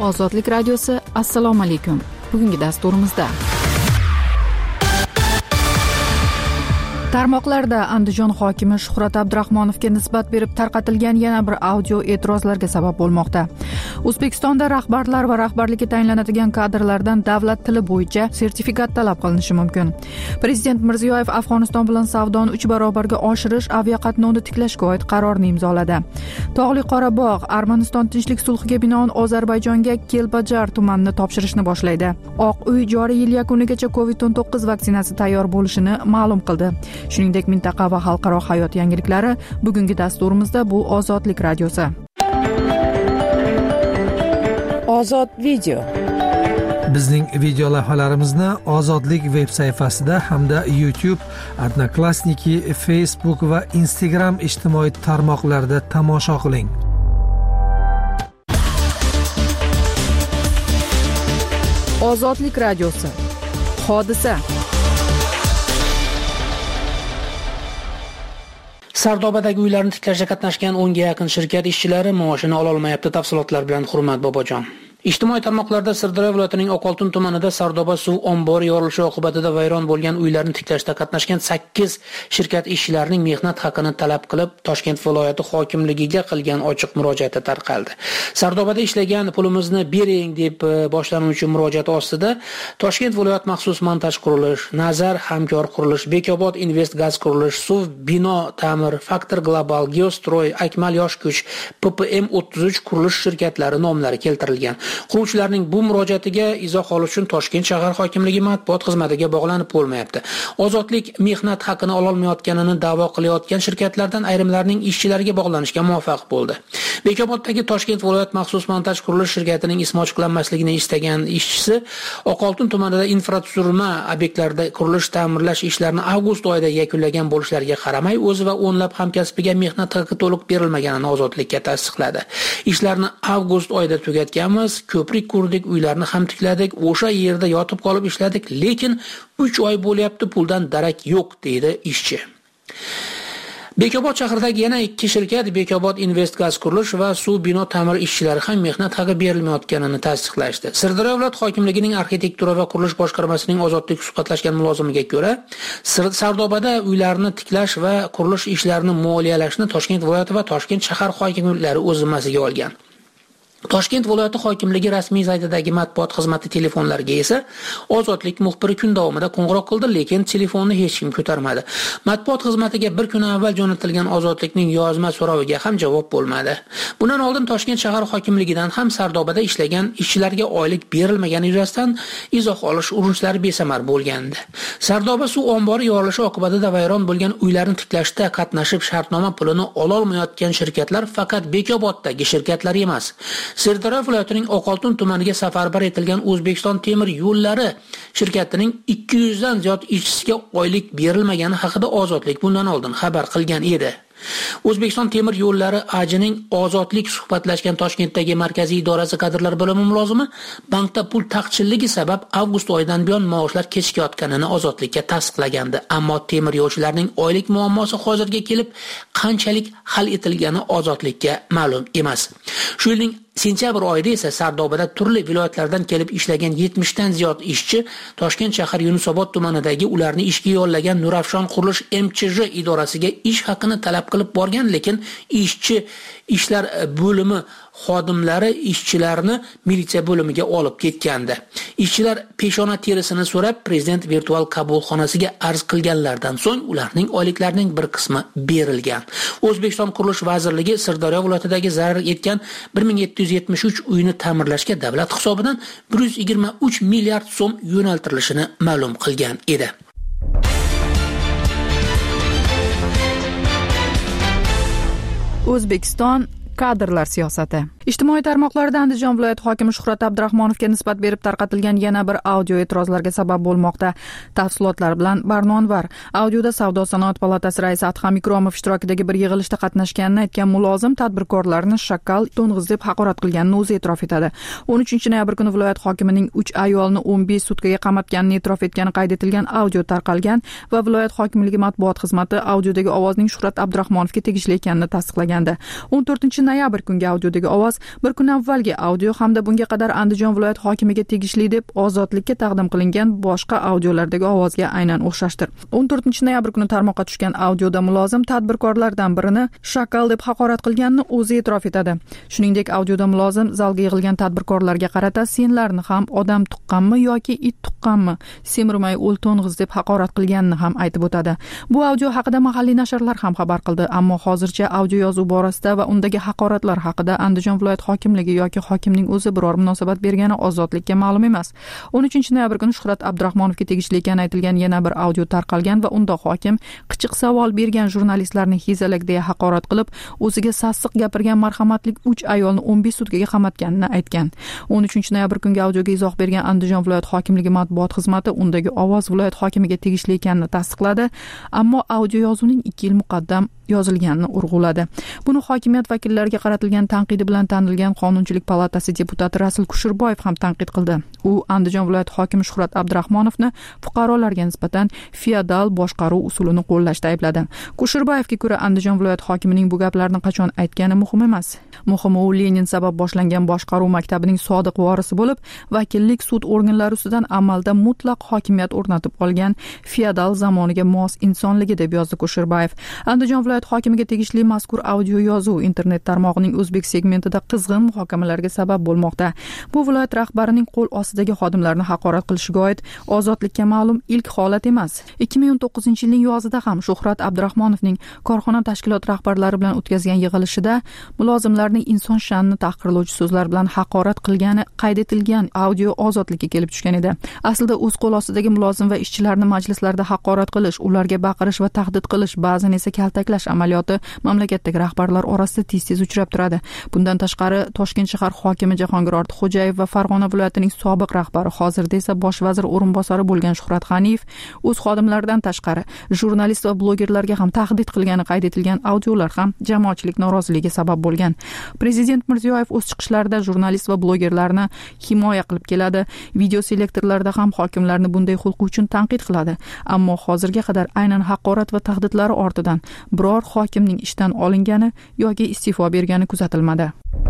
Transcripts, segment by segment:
Ozodlik radiosi, assalomu alaykum. Bugungi dasturimizda tarmoqlarda Andijon hokimi Shuhrat Abdurahmonovga nisbat berib tarqatilgan yana bir audio e'tirozlarga sabab bo'lmoqda. O'zbekistonda rahbarlar va rahbarlikka tayinlanadigan kadrlardan davlat tili bo'yicha sertifikat talab qilinishi mumkin. Prezident Mirziyoyev Afg'oniston bilan savdoni 3 barobarga oshirish, aviaqatnovni tiklashga oid qarorni imzoladi. Tog'li Qorabog' Armaniston tinchlik sulhiga binoan Ozarbayjonga Kelbajar tumanini topshirishni boshlaydi. Oq uy joriy yil yakunigacha COVID-19 vaksinasi tayyor bo'lishini ma'lum qildi. Shuningdek, mintaqa va xalqaro hayot yangiliklari bugungi dasturimizda bu Ozodlik radiosi. Ozod video. Bizning video lavhalarimizni Ozodlik veb sayfasida hamda YouTube, Odnoklassniki, Facebook va Instagram ijtimoiy tarmoqlarida tomosha qiling. Ozodlik radiosi. Hodisa. Sardobadagi uylarni tiklashga qatnashgan 10 ga yaqin shirkat ishchilari maoshini ola olmayapti. Tafsilotlar bilan Hurmat Bobojon. Ijtimoiy tarmoqlarda Sirdaryo viloyatining Oqoltin tumanida Sardoba suv ombori yorilishi oqibatida vayron bo'lgan uylarni tiklashda qatnashgan 8 shirkat ishchilarining mehnat haqini talab qilib Toshkent viloyati hokimligiga qilgan ochiq murojaati tarqaldi. Sardobada ishlagan pulimizni bering deb boshlanuvchi murojaat ostida Toshkent viloyat maxsus montaj qurilish, Nazar hamkor qurilish, Bekobod Invest gaz qurilish, Suv bino ta'mir, Faktor Global, Geostroy, Akmal yosh kuch, PPM 33 qurilish shirkatlari nomlari keltirilgan. Quruvchilarning bu murojaatiga izoh olish uchun Toshkent shahar hokimligi matbuot xizmatiga bog'lanib bo'lmayapti. Ozodlik mehnat haqini ola olmayotganini da'vo qilayotgan shirkatlardan ayrimlarining ishchilariga bog'lanishga muvaffaq bo'ldi. Bekoboddagi Toshkent viloyat maxsus montaj qurilish shirkatining ismi ochiqlanmasligini istagan ishchisi Oqoltin tumanida infratuzilma obyektlarida qurilish ta'mirlash ishlarini avgust oyida yakunlagan bo'lishlariga qaramay, o'zi va o'nlab hamkasbiga mehnat haqi to'liq berilmaganini Ozodlikka tasdiqladi. Ishlarni avgust oyida tugatganmiz, ko'prik qurdik, uylarni ham tikladik, o'sha yerda yotib qolib ishladik, lekin 3 oy bo'lyapti, puldan darak yo'q, deydi ishchi. Bekobod shahridagi yana 2 shirkat Bekobod Invest gaz qurilish va suv bino ta'mir ishchilari ham mehnat haqi berilmayotganini tasdiqlashdi. Sirdaryo viloyat hokimligining arxitektura va qurilish boshqarmasining Ozodlik suhbatlashgan mulozimiga ko'ra, Sardobada uylarni tiklash va qurilish ishlarini moliyalashni Toshkent viloyati va Toshkent shahar hokimliklari o'z zimmasiga olgan. Toshkent viloyati hokimligi rasmiy saytidagi matbuot xizmati telefonlariga esa Ozodlik muxbiri kun davomida qo'ng'iroq qildi, lekin telefonni hech kim ko'tarmadi. Matbuot xizmatiga bir kun avval jo'natilgan Ozodlikning yozma so'roviga ham javob bo'lmadi. Bundan oldin Toshkent shahar hokimligidan ham Sardobada ishlagan ishchilarga oylik berilmagani yuzasidan izoh olish urinishlari besamar bo'lgandi. Sardoba suv ombori yorilishi oqibatida vayron bo'lgan uylarni tiklashda qatnashib shartnoma pulini ola olmayotgan shirkatlar faqat Bekoboddagi shirkatlar emas. Sirdaryo viloyatining Oqoltin tumaniga safarbar etilgan O'zbekiston temir yo'llari shirkatining 200 dan ziyod ishchisiga oylik berilmagani haqida Ozodlik bundan oldin xabar qilgan edi. O'zbekiston temir yo'llari AJning Ozodlik suhbatlashgan Toshkentdagi markaziy idorasi kadrlar bo'limi mulozimi bankda pul taqchilligi sabab avgust oyidan buyon maoshlar kechikayotganini Ozodlikka tasdiqlagandi. Ammo temir yo'lchilarning oylik muammosi hozirga kelib qanchalik hal etilgani Ozodlikka ma'lum emas. Shu yilning sentyabr oyida esa Sardobada turli viloyatlardan kelib ishlagan 70 dan ziyod ishchi Toshkent shahar Yunusobod tumanidagi ularni ishga yollagan Nurafshon qurilish MCJ idorasiga ish haqini talab qilib borgan, lekin ishlar bo'limi xodimlari ishchilarni militsiya bo'limiga olib ketgandi. Ishchilar peshona terisini so'rab prezident virtual qabulxonasiga arz qilganlardan so'ng ularning oyliklarining bir qismi berilgan. O'zbekiston Qurilish vazirligi Sirdaryo viloyatidagi zarar yetgan 1773 uyni ta'mirlashga davlat hisobidan 123 milliard so'm yo'naltirilishini ma'lum qilgan edi. O'zbekiston kadrlar siyosati. Ijtimoiy tarmoqlarda Andijon viloyati hokimi Shuhrat Abdurahmonovga nisbat berib tarqatilgan yana bir audio e'tirozlarga sabab bo'lmoqda. Tafsilotlar bilan Barno Anvar. Audioda Savdo sanoat palatasi raisi Adham Ikromov ishtirokidagi bir yig'ilishda qatnashganini aytgan mulozim tadbirkorlarni shakkal, to'ng'iz deb haqorat qilganini o'zi e'tirof etadi. 13 noyabr kuni viloyat hokimining 3 ayolni 15 sutkaga qamatganini e'tirof etgani qayd etilgan audio tarqalgan va viloyat hokimligi matbuot xizmati audiodagi ovozning Shuhrat Abdurahmonovga tegishli ekanini tasdiqlagandi. 14 noyabr kungi audiodagi ovoz bir kun avvalgi audio hamda bunga qadar Andijon viloyat hokimiga tegishli deb ozodlikka taqdim qilingan boshqa audiolardagi ovozga aynan o'xshashdir. 14 noyabr kuni tarmoqqa tushgan audioda mulozim tadbirkorlardan birini shakal deb haqorat qilganini o'zi e'tirof etadi. Shuningdek, audioda mulozim zalga yig'ilgan tadbirkorlarga qarata senlarni ham odam tuqqanmi yoki it tuqqanmi, semirmay o'l to'ng'iz deb haqorat qilganini ham aytib o'tadi. Bu audio haqida mahalliy nashrlar ham xabar qildi, ammo hozircha audio yozuv borasida va undagi haqoratlar haqida Andijon viloyat hokimligi yoki hokimning o'zi biror munosabat bergani ozodlikka ma'lum emas. 13 noyabr kuni Shuhrat Abdurahmonovga tegishli ekani aytilgan yana bir audio tarqalgan va unda hokim qichiq savol bergan jurnalistlarni hezalak deya haqorat qilib, o'ziga sassiq gapirgan marhamatli 3 ayolni 15 sutkaga qamatganini aytgan. 13 noyabr kungi audioga izoh bergan Andijon viloyat hokimligi matbuot xizmati undagi ovoz viloyat hokimiga tegishli ekanini tasdiqladi, ammo audio yozuvning 2 yil muqaddam yozilganini urg'uladi. Buni hokimiyat vakillariga qaratilgan tanqidi bilan tanilgan Qonunchilik palatasi deputati Rasul Kushurboyev ham tanqid qildi. U Andijon viloyat hokimi Shuhrat Abdurahmonovni fuqarolarga nisbatan feodal boshqaruv usulini qo'llashda aybladi. Kushurboyevga ko'ra, Andijon viloyat hokimining bu gaplarni qachon aytgani muhim emas. Muhimi u Lenin sabab boshlangan boshqaruv maktabining sodiq vorisi bo'lib, vakillik sud organlari ustidan amalda mutlaq hokimiyat o'rnatib olgan feodal zamoniga mos insonligi deb yozdi Kushurboyev. Andijon viloyat hokimiga tegishli mazkur audio yozuv internet tarmog'ining o'zbek segmentida qizg'in muhokamalarga sabab bo'lmoqda. Bu viloyat rahbarining qo'l ostidagi xodimlarni haqorat qilishiga oid ozodlikka ma'lum ilk holat emas. 2019-yilning yozida ham Shuhrat Abdurahmonovning korxona tashkilot rahbarlari bilan o'tkazgan yig'ilishida mulozimlarning inson sha'nini tahqirlovchi so'zlar bilan haqorat qilgani qayd etilgan audio ozodlikka kelib tushgan edi. Aslida o'z qo'l ostidagi mulozim va ishchilarni majlislarda haqorat qilish, ularga baqirish va tahdid qilish, ba'zan esa kaltaklash amaliyoti mamlakatdagi rahbarlar orasida tez-tez uchrab turadi. Bundan tashqari, Toshkent shahar hokimi Jahongir Ortiqxo'jayev va Farg'ona viloyatining sobiq rahbari, hozirda esa bosh vazir o'rinbosari bo'lgan Shuhrat G'aniyev o'z xodimlaridan tashqari jurnalist va blogerlarga ham tahdid qilgani qayd etilgan audiolar ham jamoatchilik noroziligiga sabab bo'lgan. Prezident Mirziyoyev o'z chiqishlarida jurnalist va blogerlarni himoya qilib keladi. Video selektorlarda ham hokimlarni bunday xulqi uchun tanqid qiladi. Ammo hozirga qadar aynan haqorat va tahdidlari ortidan biror hokimning ishdan olingani yoki iste'fo bergani kuzatilmadi.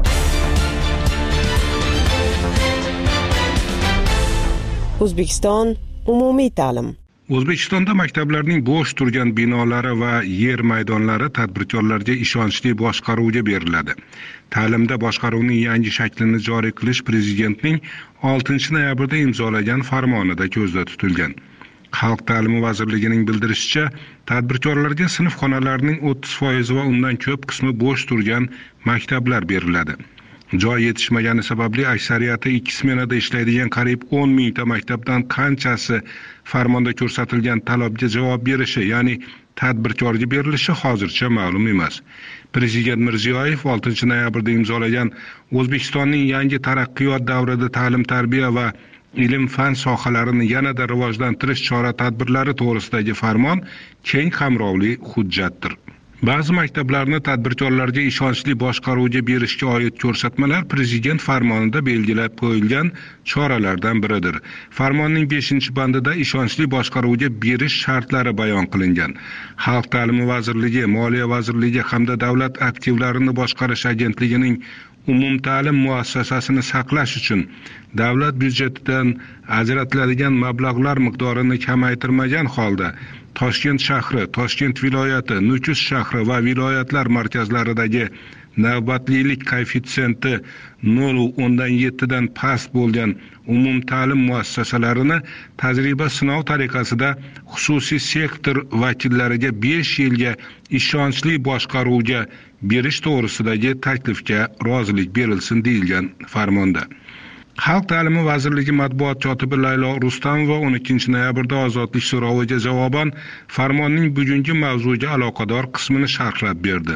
O'zbekiston umumiy ta'lim. O'zbekistonda maktablarning bo'sh turgan binolari va yer maydonlari tadbirkorlarga ishonchli boshqaruvga beriladi. Ta'limda boshqaruvning yangi shaklini joriy qilish Prezidentning 6 noyabrda imzolagan farmonida ko'zda tutilgan. Xalq ta'limi vazirligining bildirishicha, tadbirkorlarga sinf xonalarining 30% va undan ko'p qismi bo'sh turgan maktablar beriladi. Joy yetishmagani sababli aksariyati 2 smenada ishlaydigan qariyb 10 mingta maktabdan qanchasi farmonda ko'rsatilgan talabga javob berishi, ya'ni tadbirkorga berilishi hozircha ma'lum emas. Prezident Mirziyoyev 6 noyabrda imzolagan O'zbekistonning yangi taraqqiyot davrida ta'lim-tarbiya va ilm-fan sohalarini yanada rivojlantirish chora-tadbirlari to'g'risidagi farmon keng qamrovli hujjatdir. Ba'zi maktablarni tadbirkorlarga ishonchli boshqaruvga berishga oid ko'rsatmalar Prezident farmonida belgilab qo'yilgan choralardan biridir. Farmonning 5-bandida ishonchli boshqaruvga berish shartlari bayon qilingan. Xalq ta'limi vazirligi, Moliya vazirligi hamda davlat aktivlarini boshqarish agentligining umumta'lim muassasasini saqlash uchun davlat byudjetidan ajratiladigan mablag'lar miqdorini kamaytirmagan holda Toshkent shahri, Toshkent viloyati, Nukus shahri va viloyatlar markazlaridagi navbatlilik koeffitsiyenti 0.7 dan past bo'lgan umumta'lim muassasalarini tajriba sinov tariqasida xususiy sektor vakillariga 5 yilga ishonchli boshqaruvga berish to'g'risidagi taklifga rozilik berilsin deyilgan farmonda. Xalq ta'limi vazirligi matbuot kotibi Laylo Rustamova 12 noyabrda ozodlik so'roviga javoban farmonning bugungi mavzuga aloqador qismini sharhlab berdi.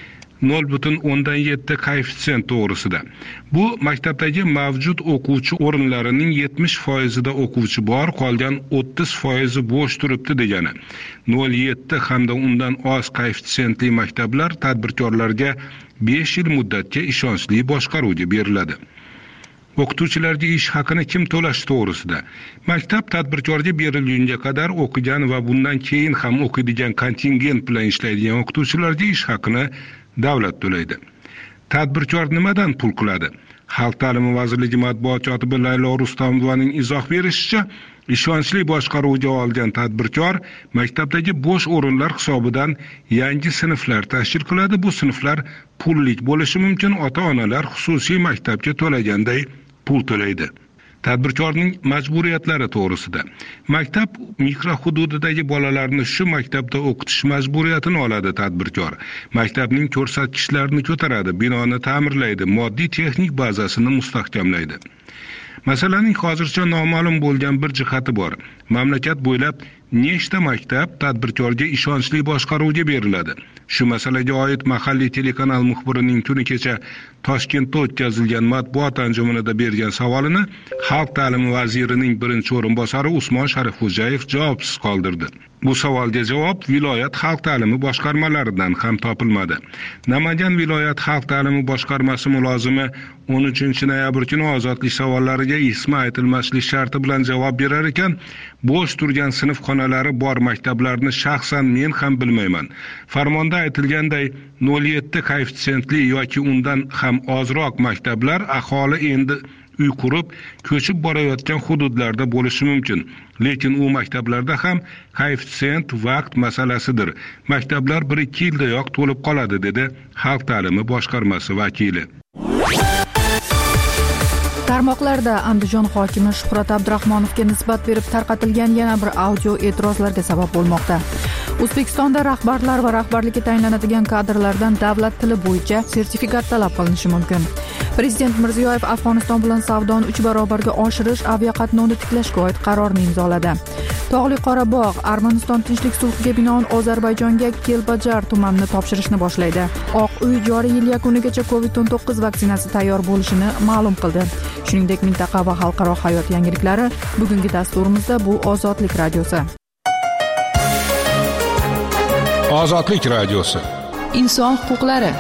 0.7 koeffitsient to'g'risida. Bu maktabdagi mavjud o'quvchi o'rinlarining 70%da o'quvchi bor, qolgan 30% bo'sh turibdi degani. 0.7 hamda undan oz koeffitsiyentli maktablar tadbirkorlarga 5 yil muddatga ishonchli boshqaruvga beriladi. O'qituvchilarga ish haqini kim to'lash to'g'risida. Maktab tadbirkorga berilgunga qadar o'qigan va bundan keyin ham o'qiydigan kontingent bilan ishlaydigan o'qituvchilarga ish haqini davlat to'laydi. Tadbirkor nimadan pul qiladi? Xalq ta'limi vazirligi matbuot kotibi Laylo Rustamovaning izoh berishicha, ishonchli boshqaruvga olgan tadbirkor maktabdagi bo'sh o'rinlar hisobidan yangi sinflar tashkil qiladi. Bu sinflar pullik bo'lishi mumkin. Ota-onalar xususiy maktabga to'laganday pul to'laydi. Tadbirkorning majburiyatlari to'g'risida. Maktab mikrohududidagi bolalarni shu maktabda o'qitish majburiyatini oladi tadbirkor. Maktabning ko'rsatkichlarini ko'taradi, binoni ta'mirlaydi, moddiy texnik bazasini mustahkamlaydi. Masalaning hozircha noma'lum bo'lgan bir jihati bor. Mamlakat bo'ylab nechta maktab tadbirkorga ishonchli boshqaruvga beriladi? Shu masalaga oid mahalliy telekanal muxbirining kuni kecha Toshkentda o'tkazilgan matbuot anjumanida bergan savolini Xalq ta'limi vazirining birinchi o'rinbosari Usmon Sharifxo'jayev javobsiz qoldirdi. Bu savolga javob viloyat xalq ta'limi boshqarmalaridan ham topilmadi. Namangan viloyat xalq ta'limi boshqarmasi mulozimi 13 noyabr kuni ozodlik savollariga ismi aytilmaslik sharti bilan javob berar ekan, bo'sh turgan sinf xonalari bor maktablarni shaxsan men ham bilmayman. Farmonda aytilganday 0.7 koeffitsiyentli yoki undan ham ozroq maktablar aholi endi uy qurib, ko'chib borayotgan hududlarda bo'lishi mumkin. Lekin u maktablarda ham koeffitsient vaqt masalasidir. Maktablar 1-2 yildayoq to'lib qoladi, dedi Xalq ta'limi boshqarmasi vakili. Tarmoqlarda Andijon hokimi Shuhrat Abdurahmonovga nisbat berib tarqatilgan yana bir audio e'tirozlarga sabab bo'lmoqda. O'zbekistonda rahbarlar va rahbarlikka tayinlanadigan kadrlardan davlat tili bo'yicha sertifikat talab qilinishi mumkin. Prezident Mirziyoyev Afg'oniston bilan savdoni 3 barobarga oshirish aviaqatnovini tiklashga oid qarorni imzoladi. Tog'li Qorabog' Armaniston tinchlik sulhiga binoan Ozarbayjonga Kelbajar tumanini topshirishni boshlaydi. Oq uy joriy yil yakunigacha COVID-19 vaksinasi tayyor bo'lishini ma'lum qildi. Shuningdek, mintaqa va xalqaro hayot yangiliklari bugungi dasturimizda bu Ozodlik radiosi. Ozodlik radiosi. Inson huquqlari.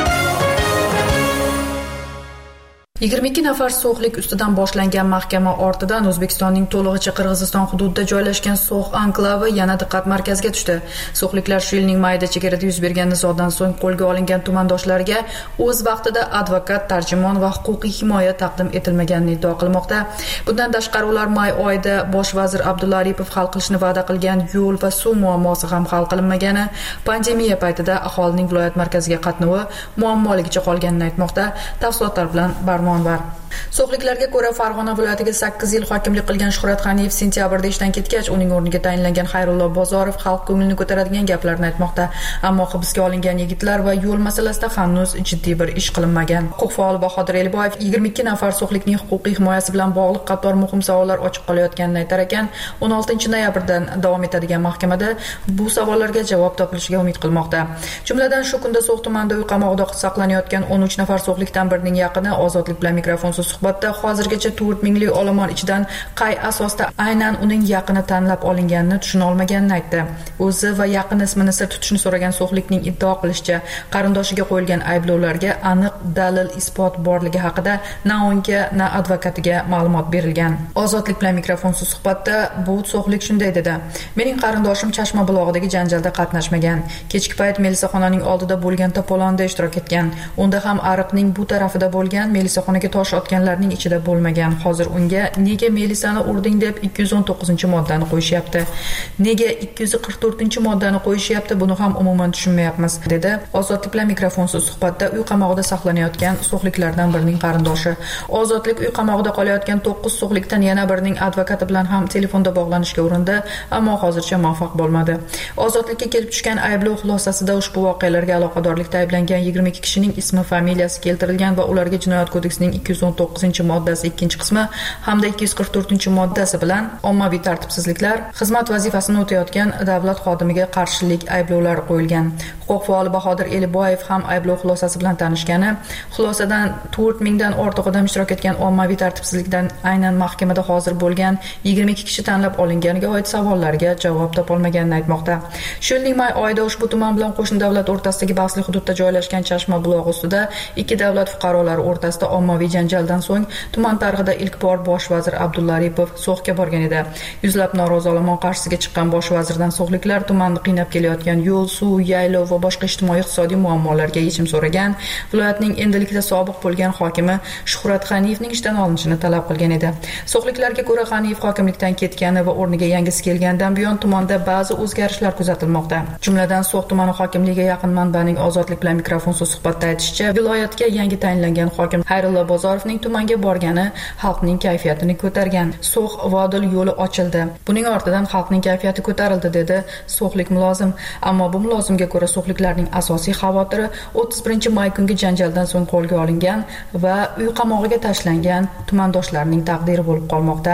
22 nafar so'xlik ustidan boshlangan mahkama ortidan O'zbekistonning to'lig'icha Qirg'iziston hududida joylashgan So'x anklavi yana diqqat markaziga tushdi. So'xliklar shu yilning mayida chegarada yuz bergan nizodan so'ng qo'lga olingan tumandoshlarga o'z vaqtida advokat, tarjimon va huquqiy himoya taqdim etilmaganini iddao qilmoqda. Bundan tashqari ular may oyida bosh vazir Abdulla Aripov hal qilishni va'da qilgan yo'l va suv muammosi ham hal qilinmagani, pandemiya paytida aholining viloyat markaziga qatnovi muammoligicha qolganini aytmoqda. Tafsilotlar bilan Barmon var. So'xliklarga ko'ra Farg'ona viloyatiga 8 yil hokimlik qilgan Shuhrat G'aniyev sentyabrda ishdan ketgach, uning o'rniga tayinlangan Xayrullo Bozorov xalq ko'nglini ko'taradigan gaplarni aytmoqda. Ammo hibsga olingan yigitlar va yo'l masalasida hanuz jiddiy bir ish qilinmagan. Huquq faoli Bahodir Eliboyev 22 nafar so'xlikning huquqiy himoyasi bilan bog'liq qator muhim savollar ochiq qolayotganini aytar ekan, 16 noyabrdan davom etadigan mahkamada bu savollarga javob topilishiga umid qilmoqda. Jumladan shu kunda So'x tumanida uy qamoqida saqlanayotgan 13 nafar so'xlikdan birining yaqini Ozodlik bilan mikrofonsiz suhbatda hozirgacha 4 minglik olomon ichidan qay asosda aynan uning yaqini tanlab olinganini tushuna olmaganini aytdi. O'zi va yaqin ismini sir tutishni so'ragan so'xlikning iddao qilishicha, qarindoshiga qo'yilgan ayblovlarga aniq dalil isbot borligi haqida na unga, na advokatiga ma'lumot berilgan. Ozodlik bilan mikrofonsiz suhbatda bu so'xlik shunday dedi: "Mening qarindoshim Chashma bulog'idagi janjalda qatnashmagan. Kechki payt melisaxonaning oldida bo'lgan to'polonda ishtirok etgan. Unda ham ariqning bu tarafida bo'lgan, melisaxonaga tosh otganlarning ichida bo'lmagan. Hozir unga nega melisani urding deb 219-moddani qo'yishyapti. Nega 244-moddani qo'yishyapti, buni ham umuman tushunmayapmiz", dedi Ozodlik bilan mikrofonsiz suhbatda uy qamoqida saqlanayotgan so'xliklardan birining qarindoshi. Ozodlik uy qamoqida qolayotgan 9 so'xlikdan yana birining advokati bilan ham telefonda bog'lanishga urindi, ammo hozircha muvaffaq bo'lmadi. Ozodlikka kelib tushgan ayblov xulosasida ushbu voqealarga aloqadorlikda ayblangan 22 kishining ismi, familiyasi keltirilgan va ularga Jinoyat kodeksining 219-moddasi 2-qismi hamda 244-moddasi bilan ommaviy tartibsizliklar, xizmat vazifasini o'tayotgan davlat xodimiga qarshilik ayblovlari qo'yilgan. Huquq faoli Bahodir Eliboyev ham ayblov xulosasi bilan tanishgani, xulosadan 4 mingdan ortiq odam ishtirok etgan ommaviy tartibsizlikdan aynan mahkamada hozir bo'lgan 22 kishi tanlab olinganiga oid savollarga javob topolmaganini aytmoqda. Shu yilning may oyida ushbu tuman bilan qo'shni davlat o'rtasidagi bahsli hududda joylashgan Chashma bulog'i ustida ikki davlat fuqarolari o'rtasida ommaviy janjal janjaldan so'ng tuman tarixida ilk bor bosh vazir Abdulla Aripov So'xga borgan edi. Yuzlab norozi olomon qarshisiga chiqqan bosh vazirdan so'xliklar tumanni qiynab kelayotgan yo'l, suv, yaylov va boshqa ijtimoiy-iqtisodiy muammolarga yechim so'ragan. Viloyatning endilikda sobiq bo'lgan hokimi Shuhrat G'aniyevning ishdan olinishini talab qilgan edi. So'xliklarga ko'ra G'aniyev hokimlikdan ketgani va o'rniga yangisi kelgandan buyon tumanda ba'zi o'zgarishlar kuzatilmoqda. Jumladan So'x tumani hokimligiga yaqin manbaning Ozodlik bilan mikrofonsiz suhbatda aytishicha, viloyatga yangi tayinlangan hokim Xayrullo Bozorovning tumanga borgani xalqning kayfiyatini ko'targan. So'x Vodil yo'li ochildi. Buning ortidan xalqning kayfiyati ko'tarildi, dedi so'xlik mulozim. Ammo bu mulozimga ko'ra so'xliklarning asosiy xavotiri 31-may kungi janjaldan so'ng qo'lga olingan va uy qamog'iga tashlangan tumandoshlarning taqdiri bo'lib qolmoqda.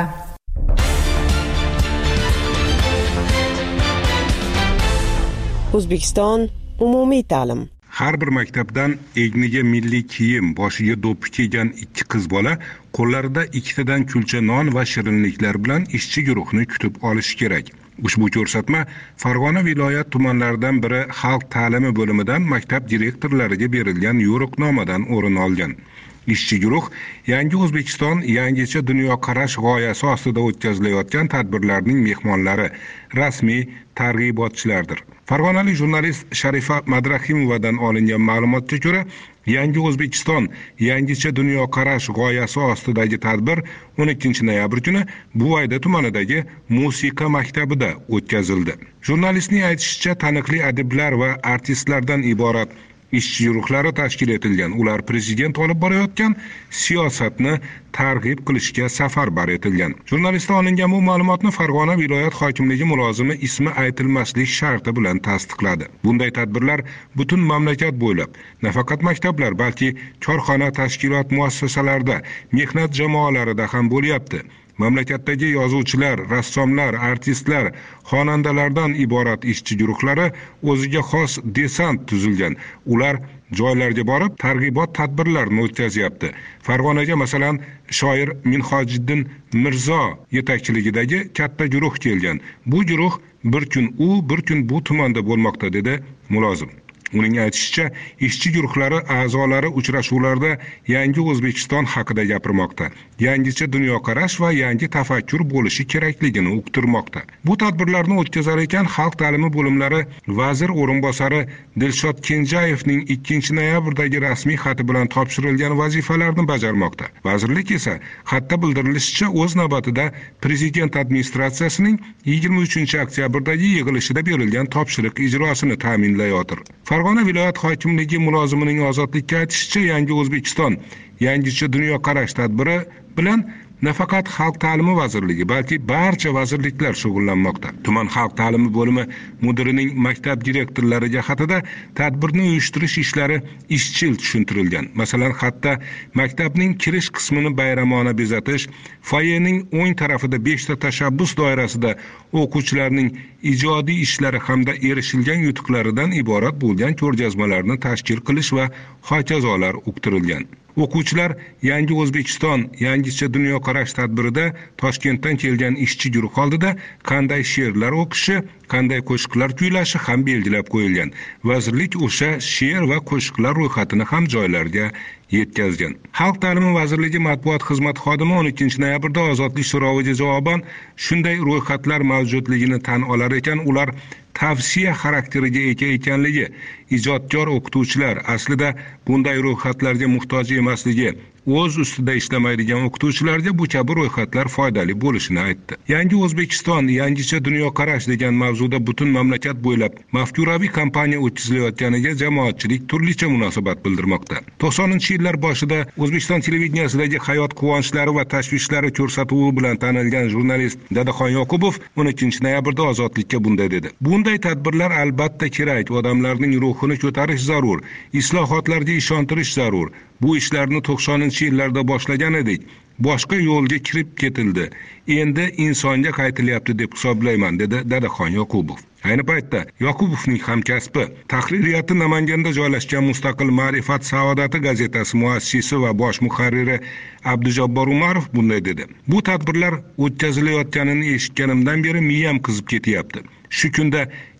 O'zbekiston umumiy ta'lim. Har bir maktabdan egniga milliy kiyim, boshiga do'ppi kiygan 2 qiz bola qo'llarida 2 tadan kulcha non va shirinliklar bilan ishchi guruhni kutib olishi kerak. Ushbu ko'rsatma Farg'ona viloyat tumanlaridan biri xalq ta'limi bo'limidan maktab direktorlariga berilgan yo'riqnomadan o'rin olgan. Ishchi guruh Yangi O'zbekiston yangicha dunyoqarash g'oyasi ostida o'tkazilayotgan tadbirlarning mehmonlari, rasmiy targ'ibotchilardir. Farg'onalik jurnalist Sharifa Madrahimovadan olingan ma'lumotga ko'ra, Yangi O'zbekiston yangicha dunyoqarash g'oyasi ostidagi tadbir 12-noyabr kuni Buvayda tumanidagi musiqa maktabida o'tkazildi. Jurnalistning aytishicha, taniqli adiblar va artistlardan iborat ishchi guruhlari tashkil etilgan. Ular prezident olib borayotgan siyosatni targ'ib qilishga safarbar etilgan. Jurnalistdan olingan bu ma'lumotni Farg'ona viloyat hokimligi mulozimi ismi aytilmaslik sharti bilan tasdiqladi. Bunday tadbirlar butun mamlakat bo'ylab, nafaqat maktablar, balki korxona, tashkilot muassasalarida, mehnat jamoalarida ham bo'lyapti. Mamlakatdagi yozuvchilar, rassomlar, artistlar, xonandalardan iborat ishchi guruhlari o'ziga xos desant tuzilgan. Ular joylarga borib targ'ibot tadbirlarini o'tkazyapti. Farg'onaga masalan shoir Minhojiddin Mirzo yetakchiligidagi katta guruh kelgan. Bu guruh bir kun u, bir kun bu tumanda bo'lmoqda, dedi mulozim. Uning aytishicha, ishchi guruhlari a'zolari uchrashuvlarda Yangi O'zbekiston haqida gapirmoqda. Yangicha dunyoqarash va yangi tafakkur bo'lishi kerakligini uqtirmoqda. Bu tadbirlarni o'tkazar ekan xalq ta'limi bo'limlari vazir o'rinbosari Dilshod Kenjayevning 2-noyabrdagi rasmiy xati bilan topshirilgan vazifalarni bajarmoqda. Vazirlik esa xatda bildirilishicha o'z navbatida prezident administratsiyasining 23-oktyabrdagi yig'ilishida berilgan topshiriq ijrosini ta'minlayotir. Farg'ona viloyat hokimligi mulozimining Ozodlikka aytishicha, Yangi O'zbekiston yangicha dunyoqarash tadbiri bilan nafaqat Xalq ta'limi vazirligi, balki barcha vazirliklar shug'ullanmoqda. Tuman xalq ta'limi bo'limi mudirining maktab direktorlariga xatida tadbirni uyushtirish ishlari izchil tushuntirilgan. Masalan, xatda maktabning kirish qismini bayramona bezatish, foyening o'ng tarafida 5 ta tashabbus doirasida o'quvchilarning ijodiy ishlari hamda erishilgan yutuqlaridan iborat bo'lgan ko'rgazmalarni tashkil qilish va hokazolar uqtirilgan. O'quvchilar Yangi O'zbekiston yangicha dunyoqarash tadbirida Toshkentdan kelgan ishchi guruh oldida qanday she'rlar o'qishi, qanday qo'shiqlar kuylashi ham belgilab qo'yilgan. Vazirlik o'sha she'r va qo'shiqlar ro'yxatini ham joylarga yetkazgan. Xalq ta'limi vazirligi matbuot xizmati xodimi 12-noyabrda Ozodlik so'roviga javoban shunday ro'yxatlar mavjudligini tan olar ekan, ular tavsiya xarakteriga ega ekanligi, ijodkor o'qituvchilar aslida bunday ro'yxatlarga muhtoj emasligi, o'z ustida ishlamaydigan o'qituvchilarga bu kabi ro'yxatlar foydali bo'lishini aytdi. Yangi O'zbekiston yangicha dunyoqarash degan mavzuda butun mamlakat bo'ylab mafkuraviy kampaniya o'tkazilayotganiga jamoatchilik turlicha munosabat bildirmoqda. 90-yillar boshida O'zbekiston televideniyasidagi hayot quvonchlari va tashvishlari ko'rsatuvi bilan tanilgan jurnalist Dadaxon Yoqubov 12-noyabrda Ozodlikka bunday dedi. Bunday tadbirlar albatta kerak, odamlarning ruhini ko'tarish zarur, islohotlarga ishontirish zarur. Bu ishlarni 90-yillarda boshlagan edik. Boshqa yo'lga kirib ketildi. Endi insonga qaytilyapti deb hisoblayman, dedi Dadaxon Yoqubov. Ayni paytda Yoqubovning hamkasbi, tahririyati Namanganda joylashgan Mustaqil Ma'rifat Saodati gazetasi muassisi va bosh muharriri Abdujabbor Umarov bunday dedi. Bu tadbirlar o'tkazilayotganini eshitganimdan beri miyam qizib ketyapti. Shu kunda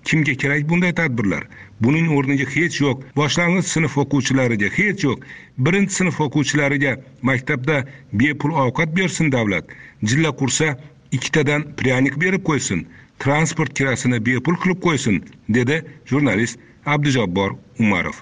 Kimga kerak bunday tadbirlar? Buning o'rniga hech yo'q boshlang'ich sinf o'quvchilariga, hech yo'q birinchi sinf o'quvchilariga maktabda bepul ovqat bersin davlat. Jilla qursa 2 tadan pryanik berib qo'ysin. Transport kirasini bepul qilib qo'ysin, dedi jurnalist Abdujabbor Umarov.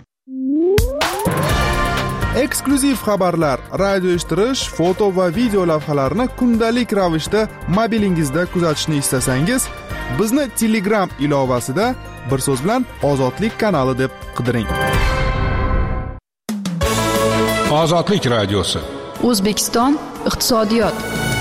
Eksklyuziv xabarlar, radio eshittirish, foto va video lavhalarni kundalik ravishda mobilingizda kuzatishni istasangiz, bizni Telegram ilovasida bir so'z bilan Ozodlik kanali deb qidiring. Ozodlik radiosi. O'zbekiston iqtisodiyot.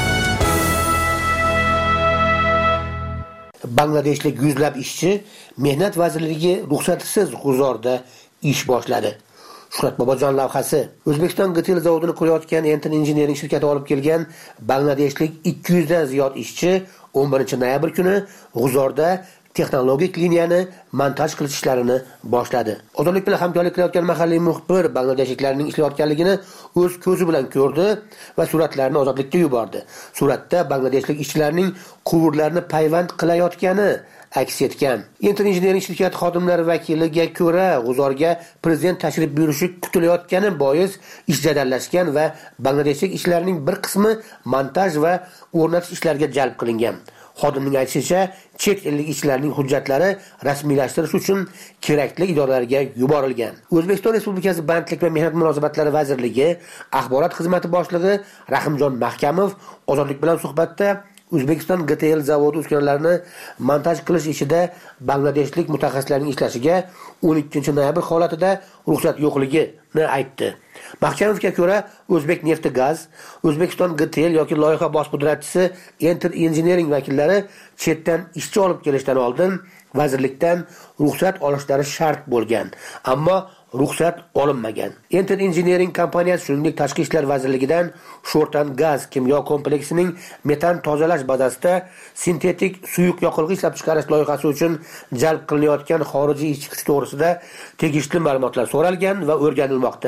Bangladeshlik yuzlab ishchi Mehnat vazirligi ruxsatisiz g'uzorda ish boshladi. Shuhrat Bobojon lavhasi. O'zbekiston GTL zavodini qurayotgan Enter Engineering shirkati olib kelgan Bangladeshlik 200 dan ziyod ishchi 11 noyabr kuni g'uzorda texnologik liniyani montaj qilish ishlarini boshladi. Ozodlik bilan hamkorlik qilayotgan mahalliy muxbir bangladeshliklarning ishlayotganligini o'z ko'zi bilan ko'rdi va suratlarni Ozodlikka yubordi. Suratda bangladeshlik ishchilarning quvurlarni payvand qilayotgani aks etgan. Enter Engineering shirkati xodimlari vakiliga ko'ra, g'uzorga prezident tashrif buyurishi kutilayotgani bois ish jadallashgan va bangladeshlik ishchilarning bir qismi montaj va o'rnatish ishlariga jalb qilingan. Xodimning aytishicha, chet ellik ishchilarning hujjatlari rasmiylashtirish uchun kerakli idoralarga yuborilgan. O'zbekiston Respublikasi Bandlik va mehnat munosabatlari vazirligi axborot xizmati boshlig'i Rahimjon Mahkamov Ozodlik bilan suhbatda O'zbekiston GTL zavodi uskunalarini montaj qilish ishida bangladeshlik mutaxassislarning ishlashiga 12 noyabr holatida ruxsat yo'qligini aytdi. Mahkamovga ko'ra, O'zbek nefti gaz, O'zbekiston GTL yoki loyiha bosh pudratchisi Enter Engineering vakillari chetdan ishchi olib kelishdan oldin vazirlikdan ruxsat olishlari shart bo'lgan, ammo ruxsat olinmagan. Enter Engineering kompaniyasi shuningdek Tashqi ishlar vazirligidan Sho'rtan gaz kimyo kompleksining metan tozalash bazasida sintetik suyuq yoqilg'i ishlab chiqarish loyihasi uchun jalb qilinayotgan xorijiy ishchi kuch to'g'risida tegishli ma'lumotlar so'ralgan va o'rganilmoqda.